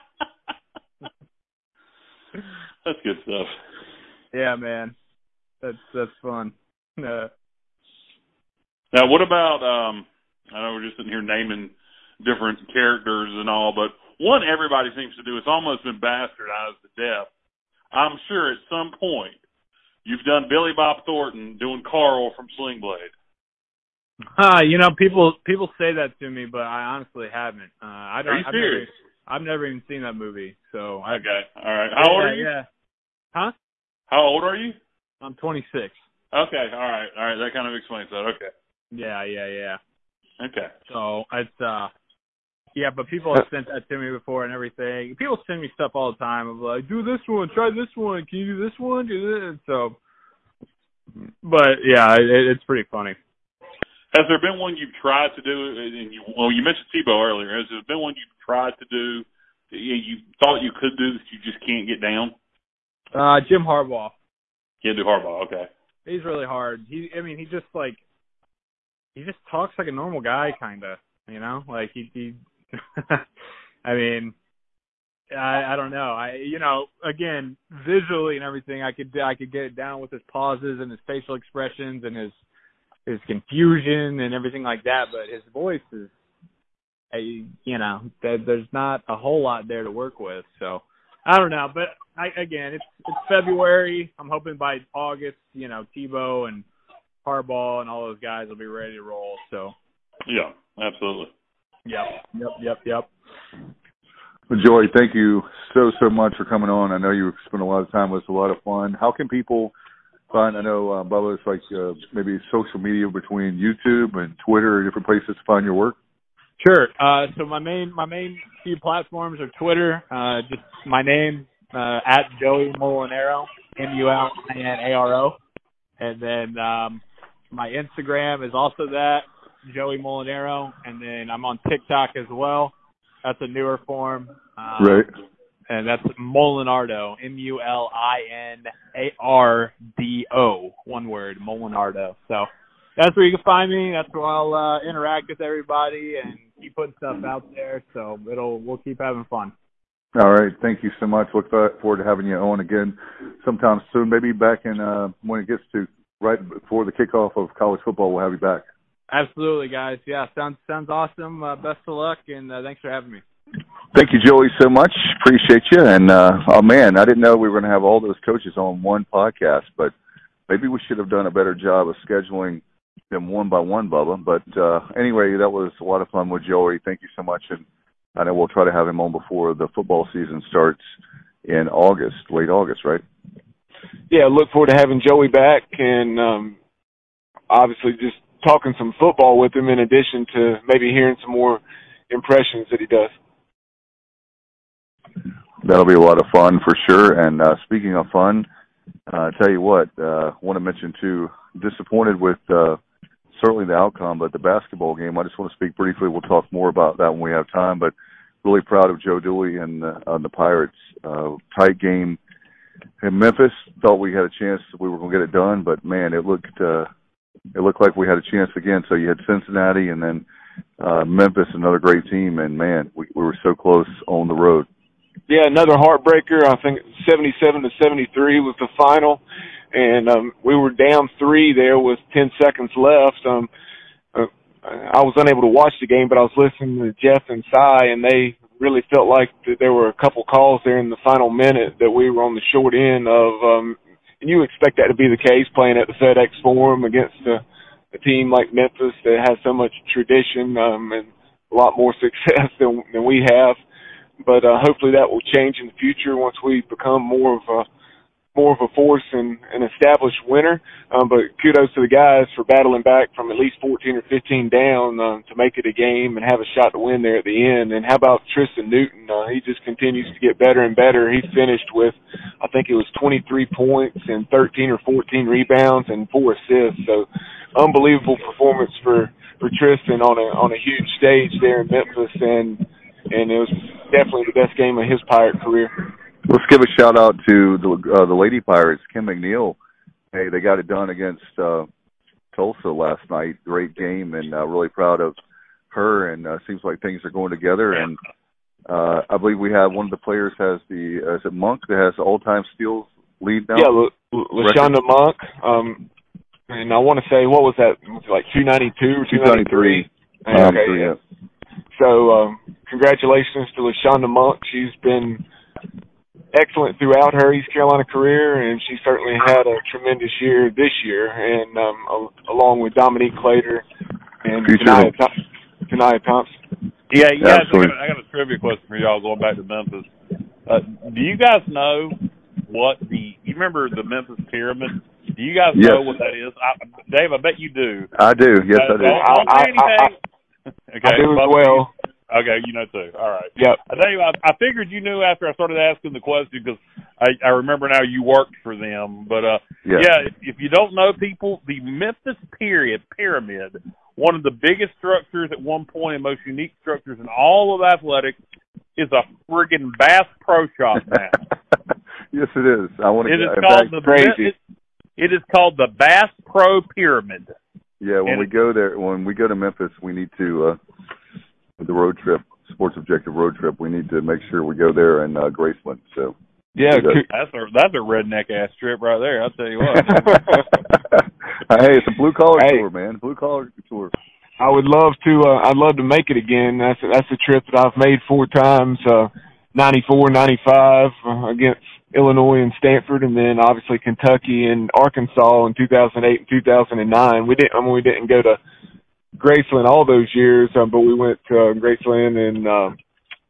That's good stuff. Yeah, man. That's that's fun. Uh, now, what about, um, I know we're just sitting here naming different characters and all, but one everybody seems to do, it's almost been bastardized to death. I'm sure at some point you've done Billy Bob Thornton doing Carl from Sling Blade. Uh, you know, people people say that to me, but I honestly haven't. Uh, I don't. Are you I've serious? Never, I've never even seen that movie. So I, okay, all right. How yeah, old are you? Yeah. Huh? How old are you? I'm twenty-six. Okay, all right, all right. That kind of explains that. Okay. Yeah, yeah, yeah. Okay. So it's uh, yeah, but people have sent that to me before and everything. People send me stuff all the time of like, do this one, try this one, can you do this one, do this. So, but yeah, it, it's pretty funny. Has there been one you've tried to do? And you, well, you mentioned Tebow earlier. Has there been one you've tried to do that you thought you could do that you just can't get down? Uh, Jim Harbaugh. Can't do Harbaugh. Okay. He's really hard. He, I mean, he just like he just talks like a normal guy, kind of. You know, like he. he I mean, I, I don't know. I, you know, again, visually and everything, I could I could get it down with his pauses and his facial expressions and his. his confusion and everything like that, but his voice is, you know, there's not a whole lot there to work with. So I don't know, but I, again, it's it's February. I'm hoping by August, you know, Tebow and Harbaugh and all those guys will be ready to roll. So yeah, absolutely. Yep, yep, yep, yep. Well, Joey, thank you so, so much for coming on. I know you spent a lot of time with us, a lot of fun. How can people find, I know, uh, Bubba, it's like uh, maybe social media between YouTube and Twitter or different places to find your work? Sure. Uh, so my main my main few platforms are Twitter, uh, just my name, uh, at Joey Molinaro, M U L I N A R O. And then um, my Instagram is also that, Joey Molinaro. And then I'm on TikTok as well. That's a newer form. Um, right. And that's Molinardo, M U L I N A R D O, one word, Molinardo. So that's where you can find me. That's where I'll uh, interact with everybody and keep putting stuff out there. So it'll we'll keep having fun. All right. Thank you so much. Look forward to having you on again sometime soon. Maybe back in uh, when it gets to right before the kickoff of college football, we'll have you back. Absolutely, guys. Yeah, sounds sounds awesome. Uh, best of luck, and uh, thanks for having me. Thank you, Joey, so much. Appreciate you. And, uh, oh, man, I didn't know we were going to have all those coaches on one podcast, but maybe we should have done a better job of scheduling them one by one, Bubba. But uh, anyway, that was a lot of fun with Joey. Thank you so much. And I know we'll try to have him on before the football season starts in August, late August, right? Yeah, look forward to having Joey back and um, obviously just talking some football with him in addition to maybe hearing some more impressions that he does. That'll be a lot of fun for sure. And uh, speaking of fun, uh, I tell you what, I uh, want to mention too, disappointed with uh, certainly the outcome, but the basketball game, I just want to speak briefly. We'll talk more about that when we have time, but really proud of Joe Dooley and uh, on the Pirates. Uh, tight game in Memphis. Thought we had a chance, we were going to get it done, but man, it looked uh, it looked like we had a chance again. So you had Cincinnati and then uh, Memphis, another great team, and man, we, we were so close on the road. Yeah, another heartbreaker. I think seventy-seven to seventy-three was the final, and um, we were down three there with ten seconds left. Um, uh, I was unable to watch the game, but I was listening to Jeff and Cy, and they really felt like that there were a couple calls there in the final minute that we were on the short end of. Um, and you expect that to be the case playing at the FedEx Forum against a, a team like Memphis that has so much tradition um, and a lot more success than, than we have. But uh, hopefully that will change in the future once we become more of a more of a force and an established winner. Um, but kudos to the guys for battling back from at least fourteen or fifteen down um, to make it a game and have a shot to win there at the end. And how about Tristan Newton? Uh, he just continues to get better and better. He finished with, I think it was twenty-three points and thirteen or fourteen rebounds and four assists. So unbelievable performance for, for Tristan on a on a huge stage there in Memphis, and and it was definitely the best game of his Pirate career. Let's give a shout out to the uh, the Lady Pirates, Kim McNeil. Hey, they got it done against uh, Tulsa last night. Great game, and uh, really proud of her. And uh, seems like things are going together. And uh, I believe we have one of the players has the uh, is it Monk that has the all-time steals lead now. Yeah, L- L- LaShonda Monk. Um, and I want to say what was that? Was it like two ninety-two or two ninety-three? Okay, um, so, yeah. So um, congratulations to LaShonda Monk. She's been excellent throughout her East Carolina career, and she certainly had a tremendous year this year, and um, along with Dominique Clater and Tanaya, Tanaya Thompson. Yeah, you guys, I got, a, I got a trivia question for y'all going back to Memphis. Uh, do you guys know what the, you remember the Memphis Pyramid? Do you guys yes. know what that is? I, Dave, I bet you do. I do, yes uh, I do. Don't, don't I, I, I, okay, I do as well. Okay, you know too. All right. Yep. I tell you, I, I figured you knew after I started asking the question because I, I remember now you worked for them. But uh, yeah, yeah if, if you don't know, people, the Memphis period pyramid, one of the biggest structures at one point and most unique structures in all of athletics, is a friggin' Bass Pro Shop now. Yes, it is. I want to. It get, is called the crazy. It, it is called the Bass Pro Pyramid. Yeah, when and we it, go there, when we go to Memphis, we need to. Uh, the road trip, Sports Objective road trip, we need to make sure we go there in uh, Graceland. So yeah, that's a that's a redneck ass trip right there. I'll tell you what. Hey, it's a blue collar hey, tour, man. Blue collar tour. I would love to. Uh, I'd love to make it again. That's a, that's a trip that I've made four times: uh, ninety-four, ninety-five uh, against Illinois and Stanford, and then obviously Kentucky and Arkansas in two thousand eight and two thousand nine. We didn't. I mean, we didn't go to Graceland all those years, um, but we went to uh, Graceland in uh,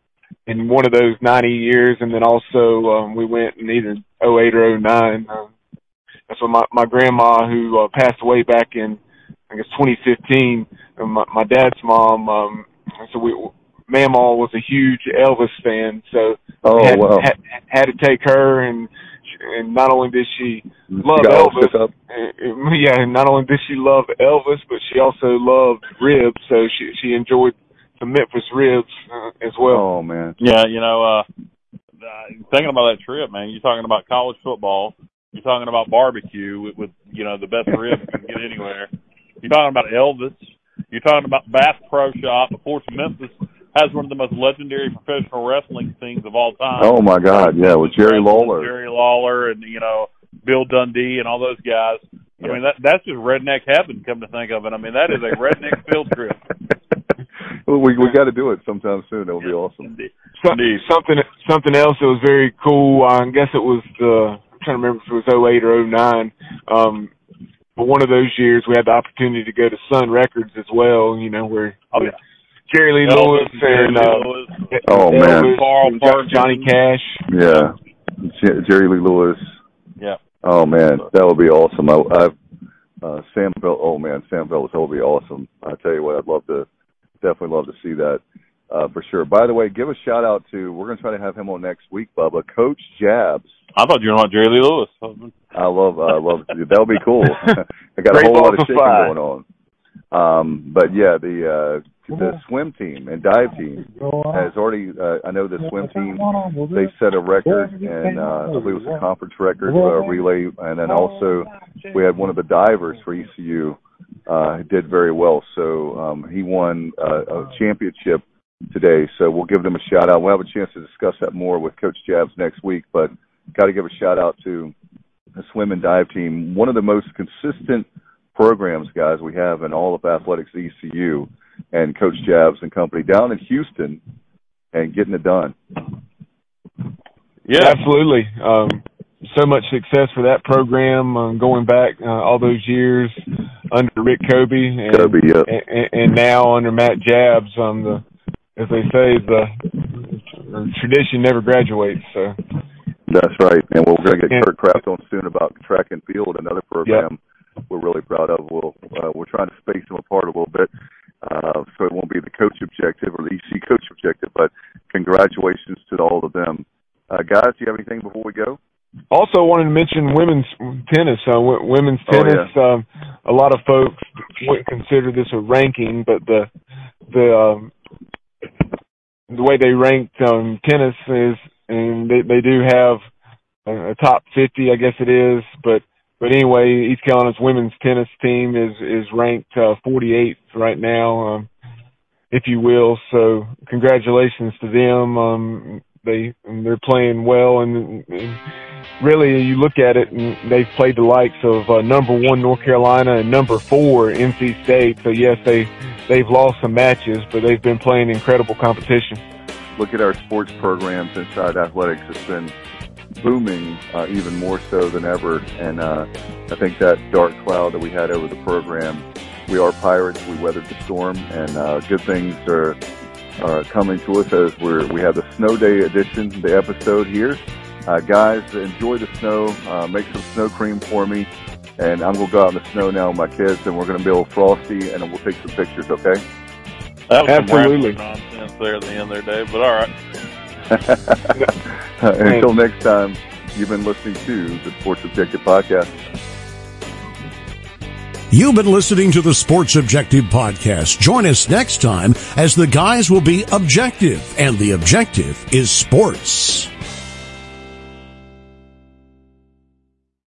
in one of those ninety years, and then also um, we went in either oh eight or oh nine. Um, that's when my, my grandma, who uh, passed away back in, I guess, twenty fifteen, and my, my dad's mom, um, so we, Mamaw was a huge Elvis fan, so oh, we had, wow. had, had to take her, and and not only did she love she Elvis, uh, yeah, not only did she love Elvis, but she also loved ribs, so she she enjoyed the Memphis ribs uh, as well. Oh man, yeah, you know, uh, thinking about that trip, man. You're talking about college football. You're talking about barbecue with, with you know the best ribs you can get anywhere. You're talking about Elvis. You're talking about Bass Pro Shop. Of course, Memphis has one of the most legendary professional wrestling scenes of all time. Oh my God, yeah, with Jerry Lawler, Jerry Lawler, and you know Bill Dundee and all those guys. I yeah. mean, that that's just redneck heaven. Come to think of it, I mean that is a redneck field trip. Well, we we got to do it sometime soon. That would be awesome. Indeed. So, something something else that was very cool. I guess it was the I'm trying to remember if it was oh eight or oh nine. Um, but one of those years we had the opportunity to go to Sun Records as well. You know where oh, yeah. Jerry Lee Elvis, Lewis and uh, Lewis. oh Elvis, man, Carl Johnny, Johnny Cash. Yeah, J- Jerry Lee Lewis. Yeah. Oh man, that would be awesome. I, I've uh, Sam Bell. Oh man, Sam Bell would be awesome. I tell you what, I'd love to. Definitely love to see that uh, for sure. By the way, give a shout out to, we're going to try to have him on next week, Bubba, Coach Jabs. I thought you were on Jerry Lee Lewis. I love, I uh, love, that would be cool. I got Great a whole lot of shaking fire. going on. Um, but yeah, the, uh, the swim team and dive team has already, uh, I know the swim team, they set a record, and uh, I believe it was a conference record uh, relay, and then also we had one of the divers for E C U uh, did very well. So um, he won uh, a championship today, so we'll give them a shout out. We'll have a chance to discuss that more with Coach Jabs next week, but got to give a shout out to the swim and dive team, one of the most consistent programs, guys, we have in all of athletics at E C U, and Coach Jabs and company down in Houston and getting it done. Yeah, absolutely. Um, so much success for that program um, going back uh, all those years under Rick Kobe, and, Kobe, yep. and, and now under Matt Jabs. Um, the, as they say, the tradition never graduates. So that's right, and we're going to get Kurt Kraft on soon about track and field, another program. Yep. We're really proud of. We'll, uh, we're trying to space them apart a little bit, uh, so it won't be the coach objective or the E C coach objective, but congratulations to all of them. Uh, guys, do you have anything before we go? Also wanted to mention women's tennis. Uh, w- women's tennis, oh, yeah. um, a lot of folks wouldn't consider this a ranking, but the the um, the way they ranked um, tennis is, and they, they do have a, a top fifty, I guess it is, but But anyway, East Carolina's women's tennis team is is ranked uh, forty-eighth right now, um, if you will. So congratulations to them. Um, they they're playing well, and, and really, you look at it, and they've played the likes of uh, number one North Carolina and number four N C State. So yes, they they've lost some matches, but they've been playing incredible competition. Look at our sports programs inside athletics. It's been booming uh, even more so than ever, and uh, I think that dark cloud that we had over the program, we are Pirates, we weathered the storm, and uh, good things are are coming to us as we're we have the snow day edition, the episode here. Uh, guys, enjoy the snow, uh, make some snow cream for me, and I'm going to go out in the snow now with my kids, and we're going to be a little frosty, and we'll take some pictures, okay? That was Absolutely. some nonsense there at the end of their day, but all right. Until next time, you've been listening to the Sports Objective Podcast. You've been listening to the Sports Objective Podcast. Join us next time as the guys will be objective, and the objective is sports.